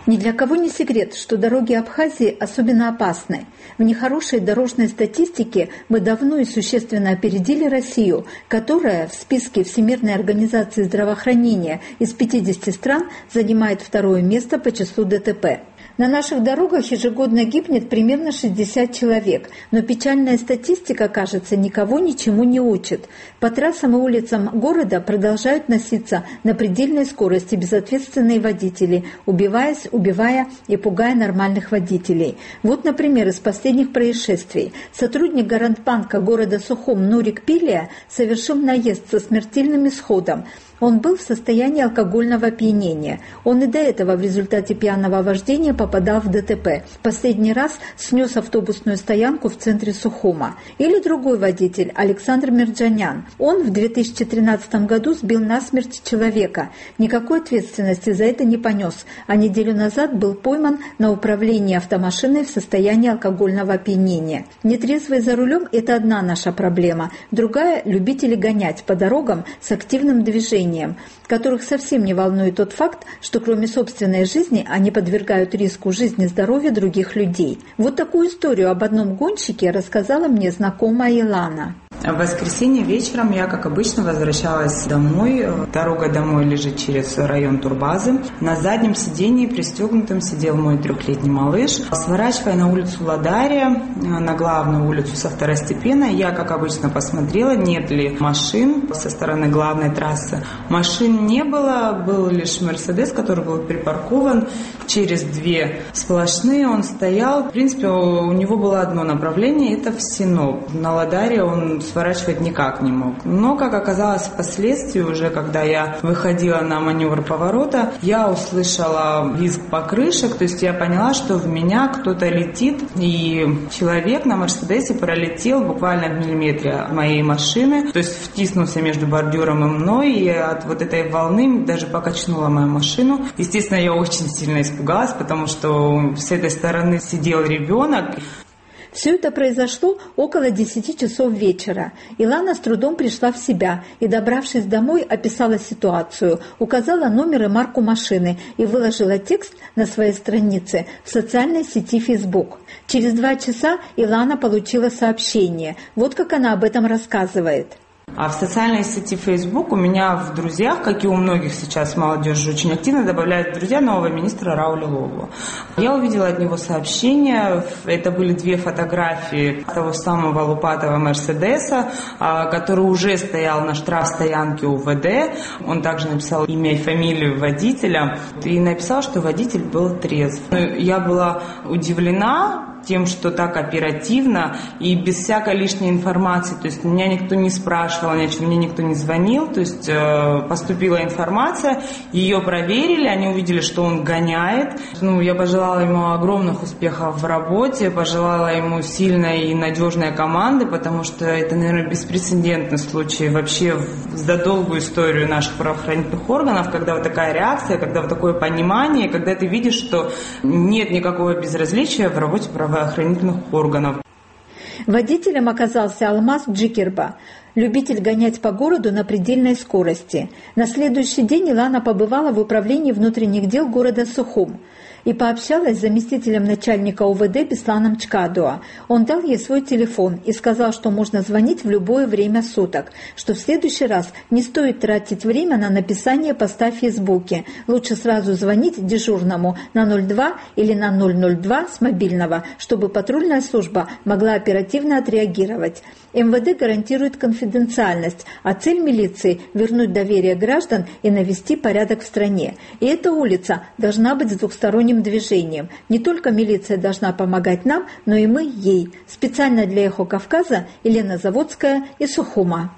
Ни для кого не секрет, что дороги Абхазии особенно опасны. В нехорошей дорожной статистике мы давно и существенно опередили Россию, которая в списке Всемирной организации здравоохранения из пятидесяти стран занимает второе место по числу ДТП. На наших дорогах ежегодно гибнет примерно шестьдесят человек, но печальная статистика, кажется, никого ничему не учит. По трассам и улицам города продолжают носиться на предельной скорости безответственные водители, убиваясь, убивая и пугая нормальных водителей. Вот, например, из последних происшествий. Сотрудник Гарантбанка города Сухум Нурик Пилия совершил наезд со смертельным исходом. Он был в состоянии алкогольного опьянения. Он и до этого в результате пьяного вождения попадал в ДТП. Последний раз снес автобусную стоянку в центре Сухума. Или другой водитель, Александр Мерджанян. Он в две тысячи тринадцатом году сбил насмерть человека. Никакой ответственности за это не понес, а неделю назад был пойман на управлении автомашиной в состоянии алкогольного опьянения. Нетрезвый за рулем – это одна наша проблема. Другая – любители гонять по дорогам с активным движением, которых совсем не волнует тот факт, что кроме собственной жизни они подвергают риску жизни и здоровья других людей. Вот такую историю об одном гонщике рассказала мне знакомая Илана. В воскресенье вечером я, как обычно, возвращалась домой. Дорога домой лежит через район Турбазы. На заднем сидении пристегнутым сидел мой трехлетний малыш. Сворачивая на улицу Ладария, на главную улицу со второстепенной, я, как обычно, посмотрела, нет ли машин со стороны главной трассы. Машин не было, был лишь Мерседес, который был припаркован через две сплошные. Он стоял. В принципе, у него было одно направление – это в Синоп. На Ладаре он сворачивать никак не мог. Но, как оказалось впоследствии, уже когда я выходила на маневр поворота, я услышала визг покрышек, то есть я поняла, что в меня кто-то летит, и человек на Мерседесе пролетел буквально в миллиметре от моей машины, то есть втиснулся между бордюром и мной, и от вот этой волны даже покачнула мою машину. Естественно, я очень сильно испугалась, потому что с этой стороны сидел ребенок. Все это произошло около десяти часов вечера. Илана с трудом пришла в себя и, добравшись домой, описала ситуацию, указала номер и марку машины и выложила текст на своей странице в социальной сети Facebook. Через два часа Илана получила сообщение. Вот как она об этом рассказывает. А в социальной сети Facebook у меня в друзьях, как и у многих сейчас молодежи, очень активно добавляют в друзья нового министра Рауля Лову. Я увидела от него сообщение, это были две фотографии того самого лупатого Мерседеса, который уже стоял на штрафстоянке УВД. Он также написал имя и фамилию водителя и написал, что водитель был трезв. Я была удивлена тем, что так оперативно и без всякой лишней информации, то есть меня никто не спрашивал, ни о чем, мне никто не звонил, то есть э, поступила информация, ее проверили, они увидели, что он гоняет. Ну, я пожелала ему огромных успехов в работе, пожелала ему сильной и надежной команды, потому что это, наверное, беспрецедентный случай вообще за долгую историю наших правоохранительных органов, когда вот такая реакция, когда вот такое понимание, когда ты видишь, что нет никакого безразличия в работе правоохранительных охранительных органов. Водителем оказался Алмаз Джикерба, любитель гонять по городу на предельной скорости. На следующий день Илана побывала в управлении внутренних дел города Сухум и пообщалась с заместителем начальника УВД Бесланом Чкадуа. Он дал ей свой телефон и сказал, что можно звонить в любое время суток, что в следующий раз не стоит тратить время на написание поста в Фейсбуке. Лучше сразу звонить дежурному на ноль два или на ноль ноль два с мобильного, чтобы патрульная служба могла оперативно отреагировать. МВД гарантирует конфиденциальность, а цель милиции – вернуть доверие граждан и навести порядок в стране. И эта улица должна быть с двухсторонним движением. Не только милиция должна помогать нам, но и мы ей. Специально для «Эхо Кавказа» Елена Заводская из Сухума.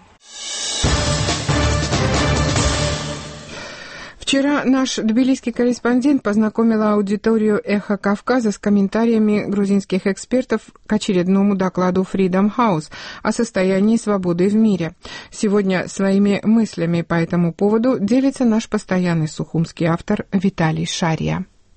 Вчера наш тбилисский корреспондент познакомила аудиторию «Эхо Кавказа» с комментариями грузинских экспертов к очередному докладу Freedom House о состоянии свободы в мире. Сегодня своими мыслями по этому поводу делится наш постоянный сухумский автор Виталий Шарья.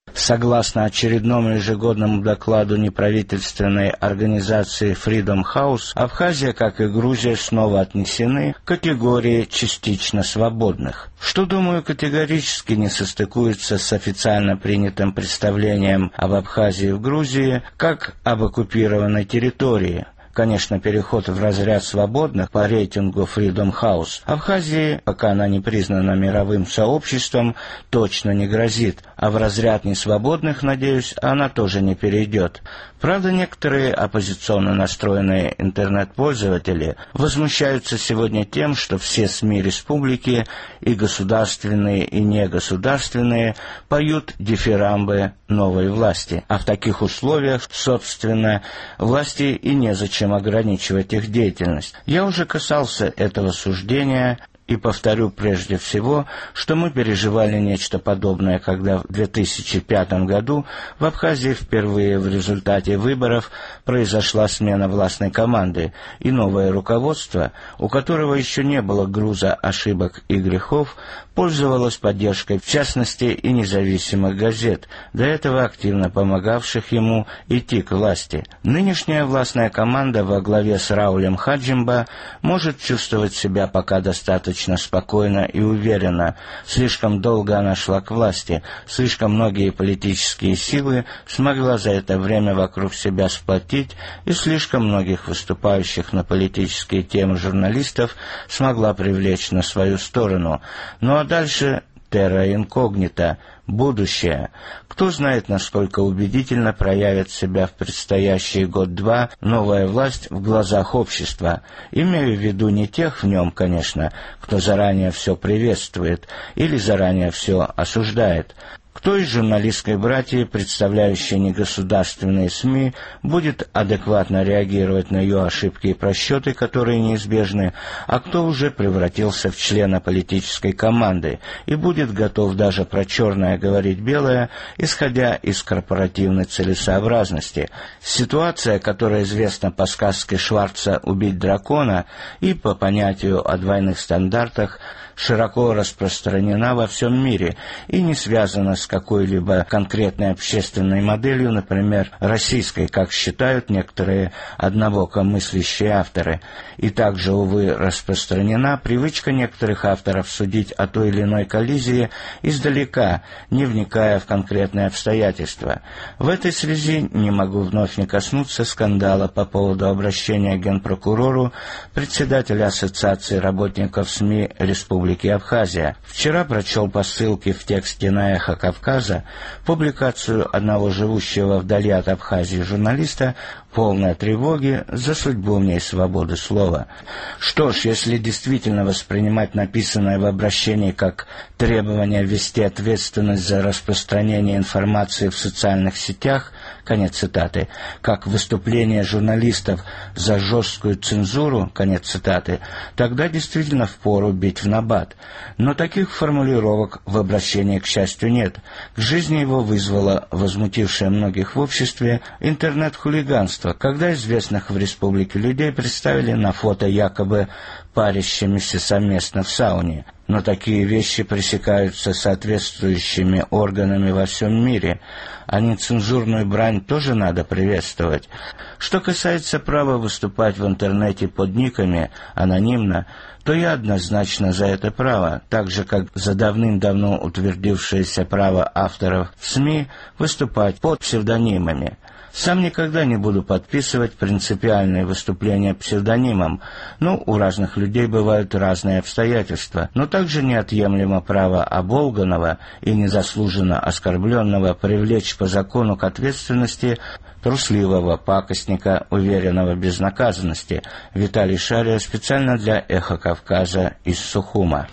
Согласно очередному ежегодному докладу неправительственной организации Freedom House, Абхазия, как и Грузия, снова отнесены к категории частично свободных, что, думаю, категорически не состыкуется с официально принятым представлением об Абхазии в Грузии как об оккупированной территории. Конечно, переход в разряд свободных по рейтингу Freedom House Абхазии, пока она не признана мировым сообществом, точно не грозит, а в разряд несвободных, надеюсь, она тоже не перейдет. Правда, некоторые оппозиционно настроенные интернет-пользователи возмущаются сегодня тем, что все СМИ республики, и государственные, и негосударственные, поют дифирамбы новой власти. А в таких условиях, собственно, власти и незачем ограничивать их деятельность. Я уже касался этого суждения и повторю прежде всего, что мы переживали нечто подобное, когда в две тысячи пятом году в Абхазии впервые в результате выборов произошла смена властной команды, и новое руководство, у которого еще не было груза ошибок и грехов, пользовалось поддержкой, в частности, и независимых газет, до этого активно помогавших ему идти к власти. Нынешняя властная команда во главе с Раулем Хаджимба может чувствовать себя пока достаточно спокойно и уверенно. Слишком долго она шла к власти, слишком многие политические силы смогла за это время вокруг себя сплотить, и слишком многих выступающих на политические темы журналистов смогла привлечь на свою сторону. Ну а дальше терра инкогнита, будущее. Кто знает, насколько убедительно проявит себя в предстоящий год-два новая власть в глазах общества. Имею в виду не тех в нем, конечно, кто заранее все приветствует или заранее все осуждает. Кто из журналистской братьи, представляющей негосударственные СМИ, будет адекватно реагировать на ее ошибки и просчеты, которые неизбежны, а кто уже превратился в члена политической команды и будет готов даже про черное говорить белое, исходя из корпоративной целесообразности. Ситуация, которая известна по сказке Шварца «Убить дракона» и по понятию о двойных стандартах, широко распространена во всем мире и не связана с какой-либо конкретной общественной моделью, например, российской, как считают некоторые однобоко мыслящие авторы. И также, увы, распространена привычка некоторых авторов судить о той или иной коллизии издалека, не вникая в конкретные обстоятельства. В этой связи не могу вновь не коснуться скандала по поводу обращения к генпрокурору председателя Ассоциации работников СМИ Республики Абхазия. Вчера прочел по ссылке в тексте на «Эхо Кавказа» публикацию одного живущего вдали от Абхазии журналиста, полной тревоги за судьбу в ней свободы слова. Что ж, если действительно воспринимать написанное в обращении как требование ввести ответственность за распространение информации в социальных сетях, конец цитаты, как выступление журналистов за жесткую цензуру, конец цитаты, тогда действительно впору бить в набат. Но таких формулировок в обращении, к счастью, нет. К жизни его вызвало возмутившее многих в обществе интернет-хулиганство, когда известных в республике людей представили на фото якобы парящимися совместно в сауне. Но такие вещи пресекаются соответствующими органами во всем мире, а нецензурную брань тоже надо приветствовать. Что касается права выступать в интернете под никами, анонимно, то я однозначно за это право, так же, как за давным-давно утвердившееся право авторов в СМИ выступать под псевдонимами. Сам никогда не буду подписывать принципиальные выступления псевдонимом. Ну, у разных людей бывают разные обстоятельства, но также неотъемлемо право оболганного и незаслуженно оскорбленного привлечь по закону к ответственности трусливого пакостника, уверенного в безнаказанности. Виталий Шария специально для «Эхо Кавказа» из Сухума.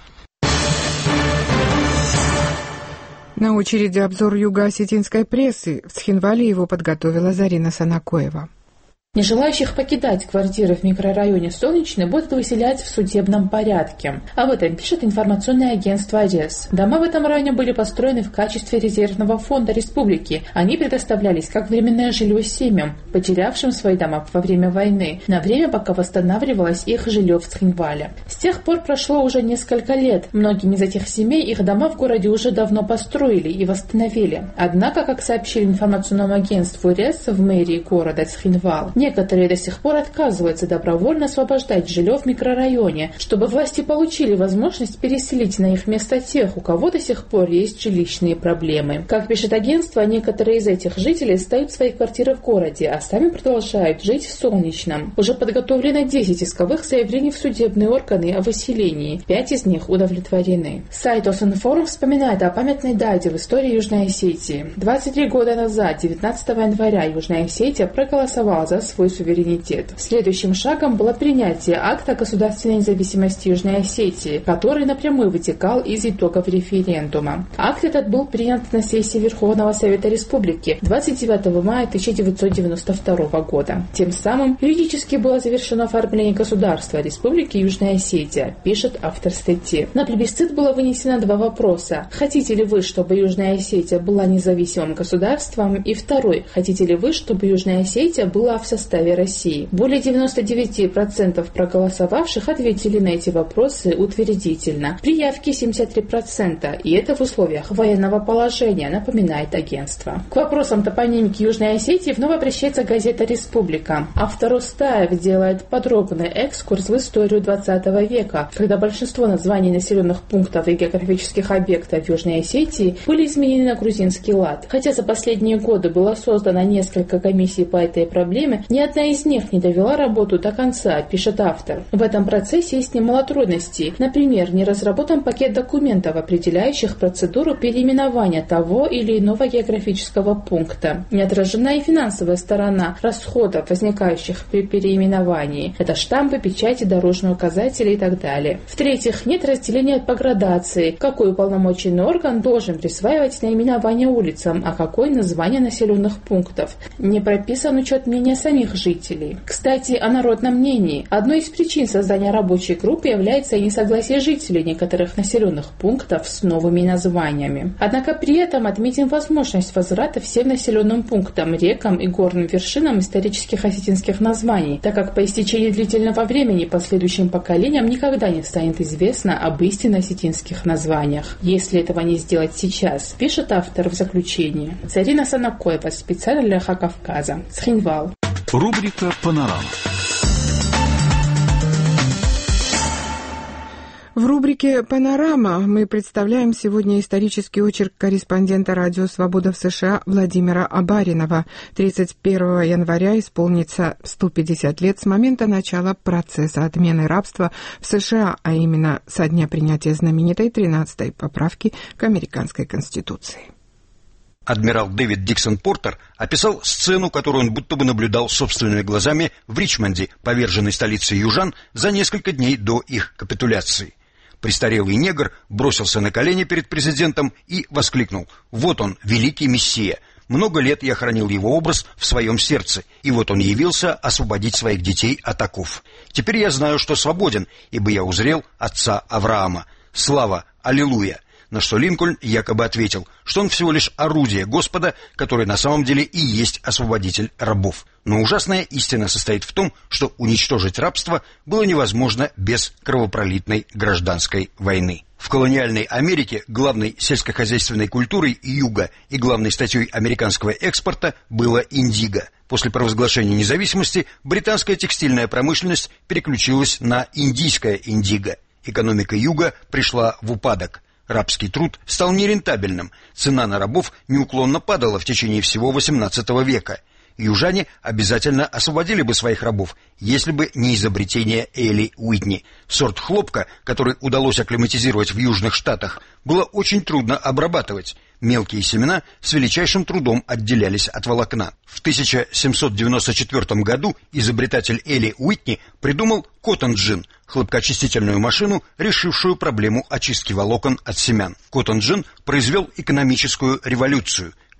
На очереди обзор юго-осетинской прессы. В Цхинвале его подготовила Зарина Санакоева. Не желающих покидать квартиры в микрорайоне Солнечный будут выселять в судебном порядке. Об этом пишет информационное агентство АРЕС. Дома в этом районе были построены в качестве резервного фонда республики. Они предоставлялись как временное жилье семьям, потерявшим свои дома во время войны, на время, пока восстанавливалось их жилье в Цхинвале. С тех пор прошло уже несколько лет. Многим из этих семей их дома в городе уже давно построили и восстановили. Однако, как сообщили информационному агентству РЕС в мэрии города Цхинвал, некоторые до сих пор отказываются добровольно освобождать жилье в микрорайоне, чтобы власти получили возможность переселить на их место тех, у кого до сих пор есть жилищные проблемы. Как пишет агентство, некоторые из этих жителей сдают свои квартиры в городе, а сами продолжают жить в Солнечном. Уже подготовлено десять исковых заявлений в судебные органы о выселении. Пять из них удовлетворены. Сайт Осинформ вспоминает о памятной дате в истории Южной Осетии. двадцать три года назад, девятнадцатого января, Южная Осетия проголосовала за свой суверенитет. Следующим шагом было принятие акта государственной независимости Южной Осетии, который напрямую вытекал из итогов референдума. Акт этот был принят на сессии Верховного Совета Республики двадцать девятого мая тысяча девятьсот девяносто второго года. Тем самым юридически было завершено оформление государства Республики Южная Осетия, пишет автор статьи. На плебисцит было вынесено два вопроса. Хотите ли вы, чтобы Южная Осетия была независимым государством? И второй. Хотите ли вы, чтобы Южная Осетия была в составе России? Более девяноста девяти процентов проголосовавших ответили на эти вопросы утвердительно. При явке семьдесят три процента. И это в условиях военного положения, напоминает агентство. К вопросам топонимики Южной Осетии вновь обращается газета «Республика». Автор Устаев делает подробный экскурс в историю двадцатого века, когда большинство названий населенных пунктов и географических объектов Южной Осетии были изменены на грузинский лад. Хотя за последние годы было создано несколько комиссий по этой проблеме, ни одна из них не довела работу до конца, пишет автор. В этом процессе есть немало трудностей. Например, не разработан пакет документов, определяющих процедуру переименования того или иного географического пункта. Не отражена и финансовая сторона расходов, возникающих при переименовании. Это штампы, печати, дорожные указатели и так далее. В-третьих, нет разделения по градации, какой уполномоченный орган должен присваивать наименование улицам, а какой название населенных пунктов. Не прописан учет мнения самих жителей. Кстати, о народном мнении. Одной из причин создания рабочей группы является и несогласие жителей некоторых населенных пунктов с новыми названиями. Однако при этом отметим возможность возврата всем населенным пунктам, рекам и горным вершинам исторических осетинских названий, так как по истечении длительного времени последующим поколениям никогда не станет известно об истинно осетинских названиях. Если этого не сделать сейчас, пишет автор в заключении. Зарина Санакоева, специально для Эхо Кавказа. Цхинвал. Рубрика «Панорама». В рубрике «Панорама» мы представляем сегодня исторический очерк корреспондента «Радио Свобода» в США Владимира Абаринова. тридцать первого января исполнится сто пятьдесят лет с момента начала процесса отмены рабства в США, а именно со дня принятия знаменитой тринадцатой поправки к американской Конституции. Адмирал Дэвид Диксон Портер описал сцену, которую он будто бы наблюдал собственными глазами в Ричмонде, поверженной столице южан, за несколько дней до их капитуляции. Престарелый негр бросился на колени перед президентом и воскликнул: «Вот он, великий мессия! Много лет я хранил его образ в своем сердце, и вот он явился освободить своих детей от оков. Теперь я знаю, что свободен, ибо я узрел отца Авраама. Слава! Аллилуйя!» На что Линкольн якобы ответил, что он всего лишь орудие Господа, который на самом деле и есть освободитель рабов. Но ужасная истина состоит в том, что уничтожить рабство было невозможно без кровопролитной гражданской войны. В колониальной Америке главной сельскохозяйственной культурой Юга и главной статьей американского экспорта было индиго. После провозглашения независимости британская текстильная промышленность переключилась на индийское индиго. Экономика Юга пришла в упадок. Рабский труд стал нерентабельным, цена на рабов неуклонно падала в течение всего восемнадцатого века. Южане обязательно освободили бы своих рабов, если бы не изобретение Эли Уитни. Сорт хлопка, который удалось акклиматизировать в Южных Штатах, было очень трудно обрабатывать. Мелкие семена с величайшим трудом отделялись от волокна. В тысяча семьсот девяносто четвёртом году изобретатель Эли Уитни придумал коттон-джин – хлопкоочистительную машину, решившую проблему очистки волокон от семян. Коттон-джин произвел экономическую революцию. К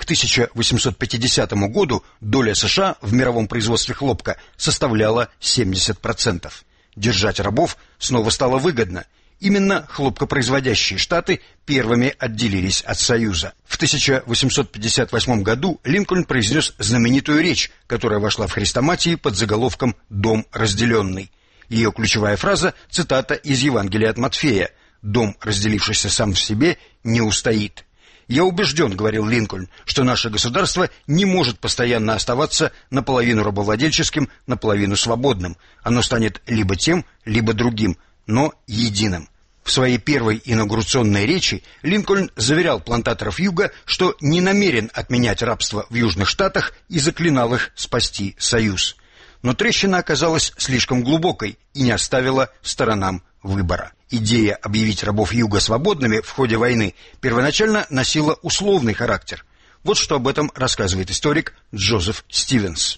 К тысяча восемьсот пятидесятому году доля США в мировом производстве хлопка составляла семьдесят процентов. Держать рабов снова стало выгодно. Именно хлопкопроизводящие штаты первыми отделились от Союза. В тысяча восемьсот пятьдесят восьмом году Линкольн произнес знаменитую речь, которая вошла в хрестоматии под заголовком «Дом разделенный». Ее ключевая фраза – цитата из Евангелия от Матфея: «Дом, разделившийся сам в себе, не устоит». «Я убежден, — говорил Линкольн, — что наше государство не может постоянно оставаться наполовину рабовладельческим, наполовину свободным. Оно станет либо тем, либо другим, но единым». В своей первой инаугурационной речи Линкольн заверял плантаторов Юга, что не намерен отменять рабство в Южных Штатах, и заклинал их спасти Союз. Но трещина оказалась слишком глубокой и не оставила сторонам выбора. Идея объявить рабов Юга свободными в ходе войны первоначально носила условный характер. Вот что об этом рассказывает историк Джозеф Стивенс.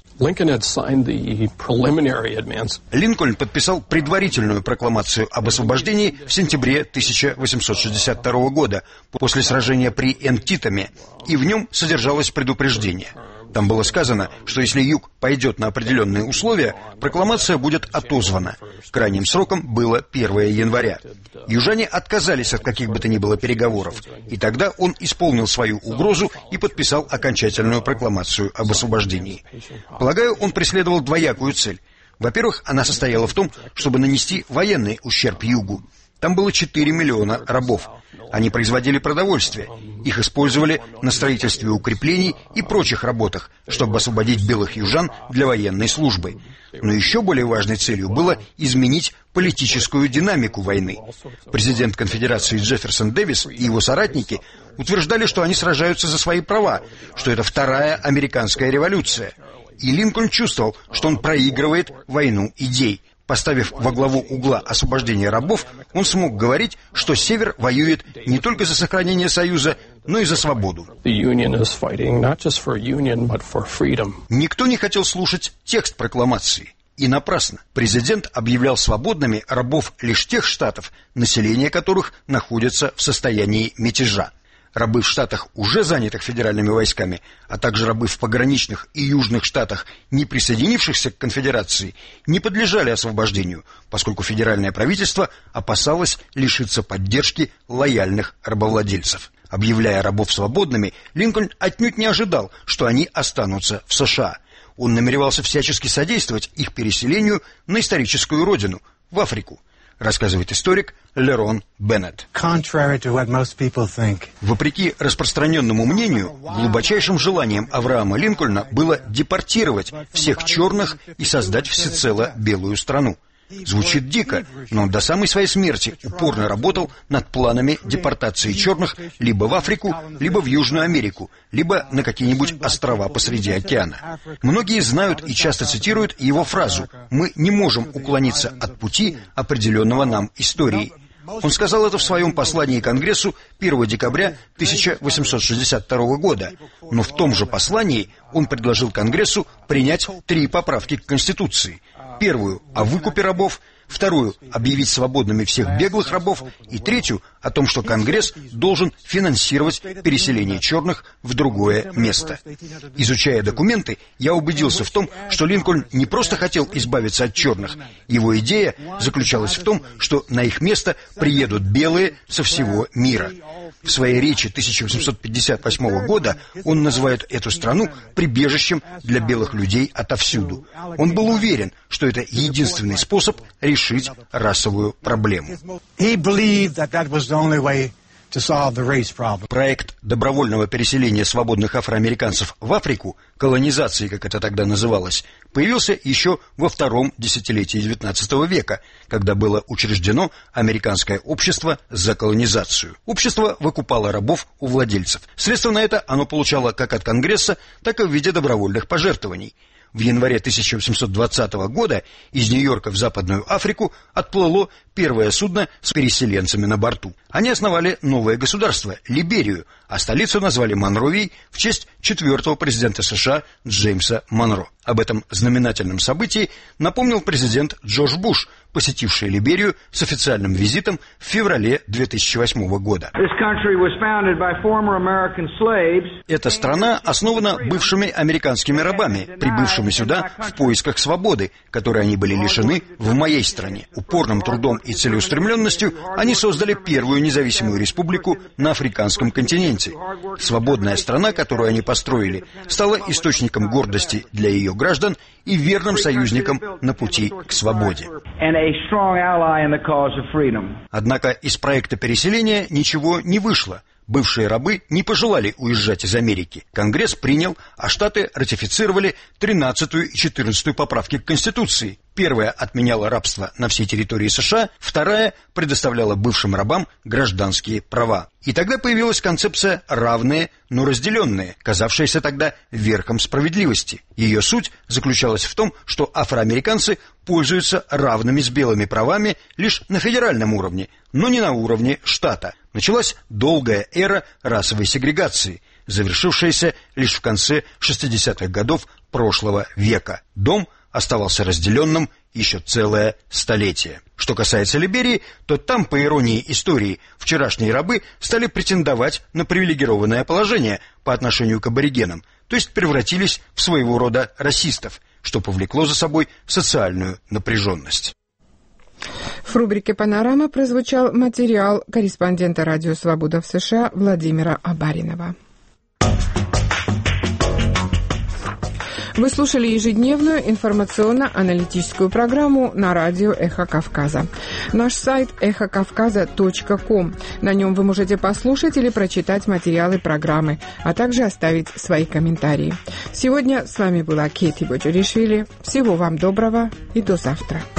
Линкольн подписал предварительную прокламацию об освобождении в сентябре тысяча восемьсот шестьдесят второго года после сражения при Энтитаме, и в нем содержалось предупреждение. Там было сказано, что если Юг пойдет на определенные условия, прокламация будет отозвана. Крайним сроком было первого января. Южане отказались от каких бы то ни было переговоров, и тогда он исполнил свою угрозу и подписал окончательную прокламацию об освобождении. Полагаю, он преследовал двоякую цель. Во-первых, она состояла в том, чтобы нанести военный ущерб Югу. Там было четыре миллиона рабов. Они производили продовольствие. Их использовали на строительстве укреплений и прочих работах, чтобы освободить белых южан для военной службы. Но еще более важной целью было изменить политическую динамику войны. Президент конфедерации Джефферсон Дэвис и его соратники утверждали, что они сражаются за свои права, что это вторая американская революция. И Линкольн чувствовал, что он проигрывает войну идей. Поставив во главу угла освобождение рабов, он смог говорить, что Север воюет не только за сохранение Союза, но и за свободу. Никто не хотел слушать текст прокламации. И напрасно. Президент объявлял свободными рабов лишь тех штатов, население которых находится в состоянии мятежа. Рабы в штатах, уже занятых федеральными войсками, а также рабы в пограничных и южных штатах, не присоединившихся к конфедерации, не подлежали освобождению, поскольку федеральное правительство опасалось лишиться поддержки лояльных рабовладельцев. Объявляя рабов свободными, Линкольн отнюдь не ожидал, что они останутся в США. Он намеревался всячески содействовать их переселению на историческую родину, в Африку, рассказывает историк Лерон Беннет. Вопреки распространенному мнению, глубочайшим желанием Авраама Линкольна было депортировать всех черных и создать всецело белую страну. Звучит дико, но он до самой своей смерти упорно работал над планами депортации черных либо в Африку, либо в Южную Америку, либо на какие-нибудь острова посреди океана. Многие знают и часто цитируют его фразу: «Мы не можем уклониться от пути, определенного нам историей». Он сказал это в своем послании Конгрессу первого декабря тысяча восемьсот шестьдесят второго года, но в том же послании он предложил Конгрессу принять три поправки к Конституции. Первую – о выкупе рабов, вторую – объявить свободными всех беглых рабов, и третью – о том, что Конгресс должен финансировать переселение черных в другое место. Изучая документы, я убедился в том, что Линкольн не просто хотел избавиться от черных. Его идея заключалась в том, что на их место приедут белые со всего мира. В своей речи тысяча восемьсот пятьдесят восьмого года он называет эту страну прибежищем для белых людей отовсюду. Он был уверен, что это единственный способ решить расовую проблему. Проект добровольного переселения свободных афроамериканцев в Африку, колонизации, как это тогда называлось, появился еще во втором десятилетии девятнадцатого века, когда было учреждено Американское общество за колонизацию. Общество выкупало рабов у владельцев. Средства на это оно получало как от Конгресса, так и в виде добровольных пожертвований. В январе тысяча восемьсот двадцатого года из Нью-Йорка в Западную Африку отплыло первое судно с переселенцами на борту. Они основали новое государство – Либерию, а столицу назвали Монровией в честь четвертого президента США Джеймса Монро. Об этом знаменательном событии напомнил президент Джордж Буш, посетивший Либерию с официальным визитом в феврале две тысячи восьмого года. Эта страна основана бывшими американскими рабами, прибывшими сюда в поисках свободы, которой они были лишены в моей стране. Упорным трудом и целеустремленностью они создали первую независимую республику на африканском континенте. Свободная страна, которую они построили, стала источником гордости для ее граждан и верным союзником на пути к свободе. Однако из проекта переселения ничего не вышло. Бывшие рабы не пожелали уезжать из Америки. Конгресс принял, а Штаты ратифицировали тринадцатую и четырнадцатую поправки к Конституции. Первая отменяла рабство на всей территории США, вторая предоставляла бывшим рабам гражданские права. И тогда появилась концепция «равные, но разделенные», казавшаяся тогда верхом справедливости. Ее суть заключалась в том, что афроамериканцы пользуются равными с белыми правами лишь на федеральном уровне, но не на уровне штата. Началась долгая эра расовой сегрегации, завершившаяся лишь в конце шестидесятых годов прошлого века. Дом оставался разделенным еще целое столетие. Что касается Либерии, то там, по иронии истории, вчерашние рабы стали претендовать на привилегированное положение по отношению к аборигенам, то есть превратились в своего рода расистов, что повлекло за собой социальную напряженность. В рубрике «Панорама» прозвучал материал корреспондента «Радио Свобода» в США Владимира Абаринова. Вы слушали ежедневную информационно-аналитическую программу на радио «Эхо Кавказа». Наш сайт эхо кавказа точка ком. На нем вы можете послушать или прочитать материалы программы, а также оставить свои комментарии. Сегодня с вами была Кети Боджоришвили. Всего вам доброго и до завтра.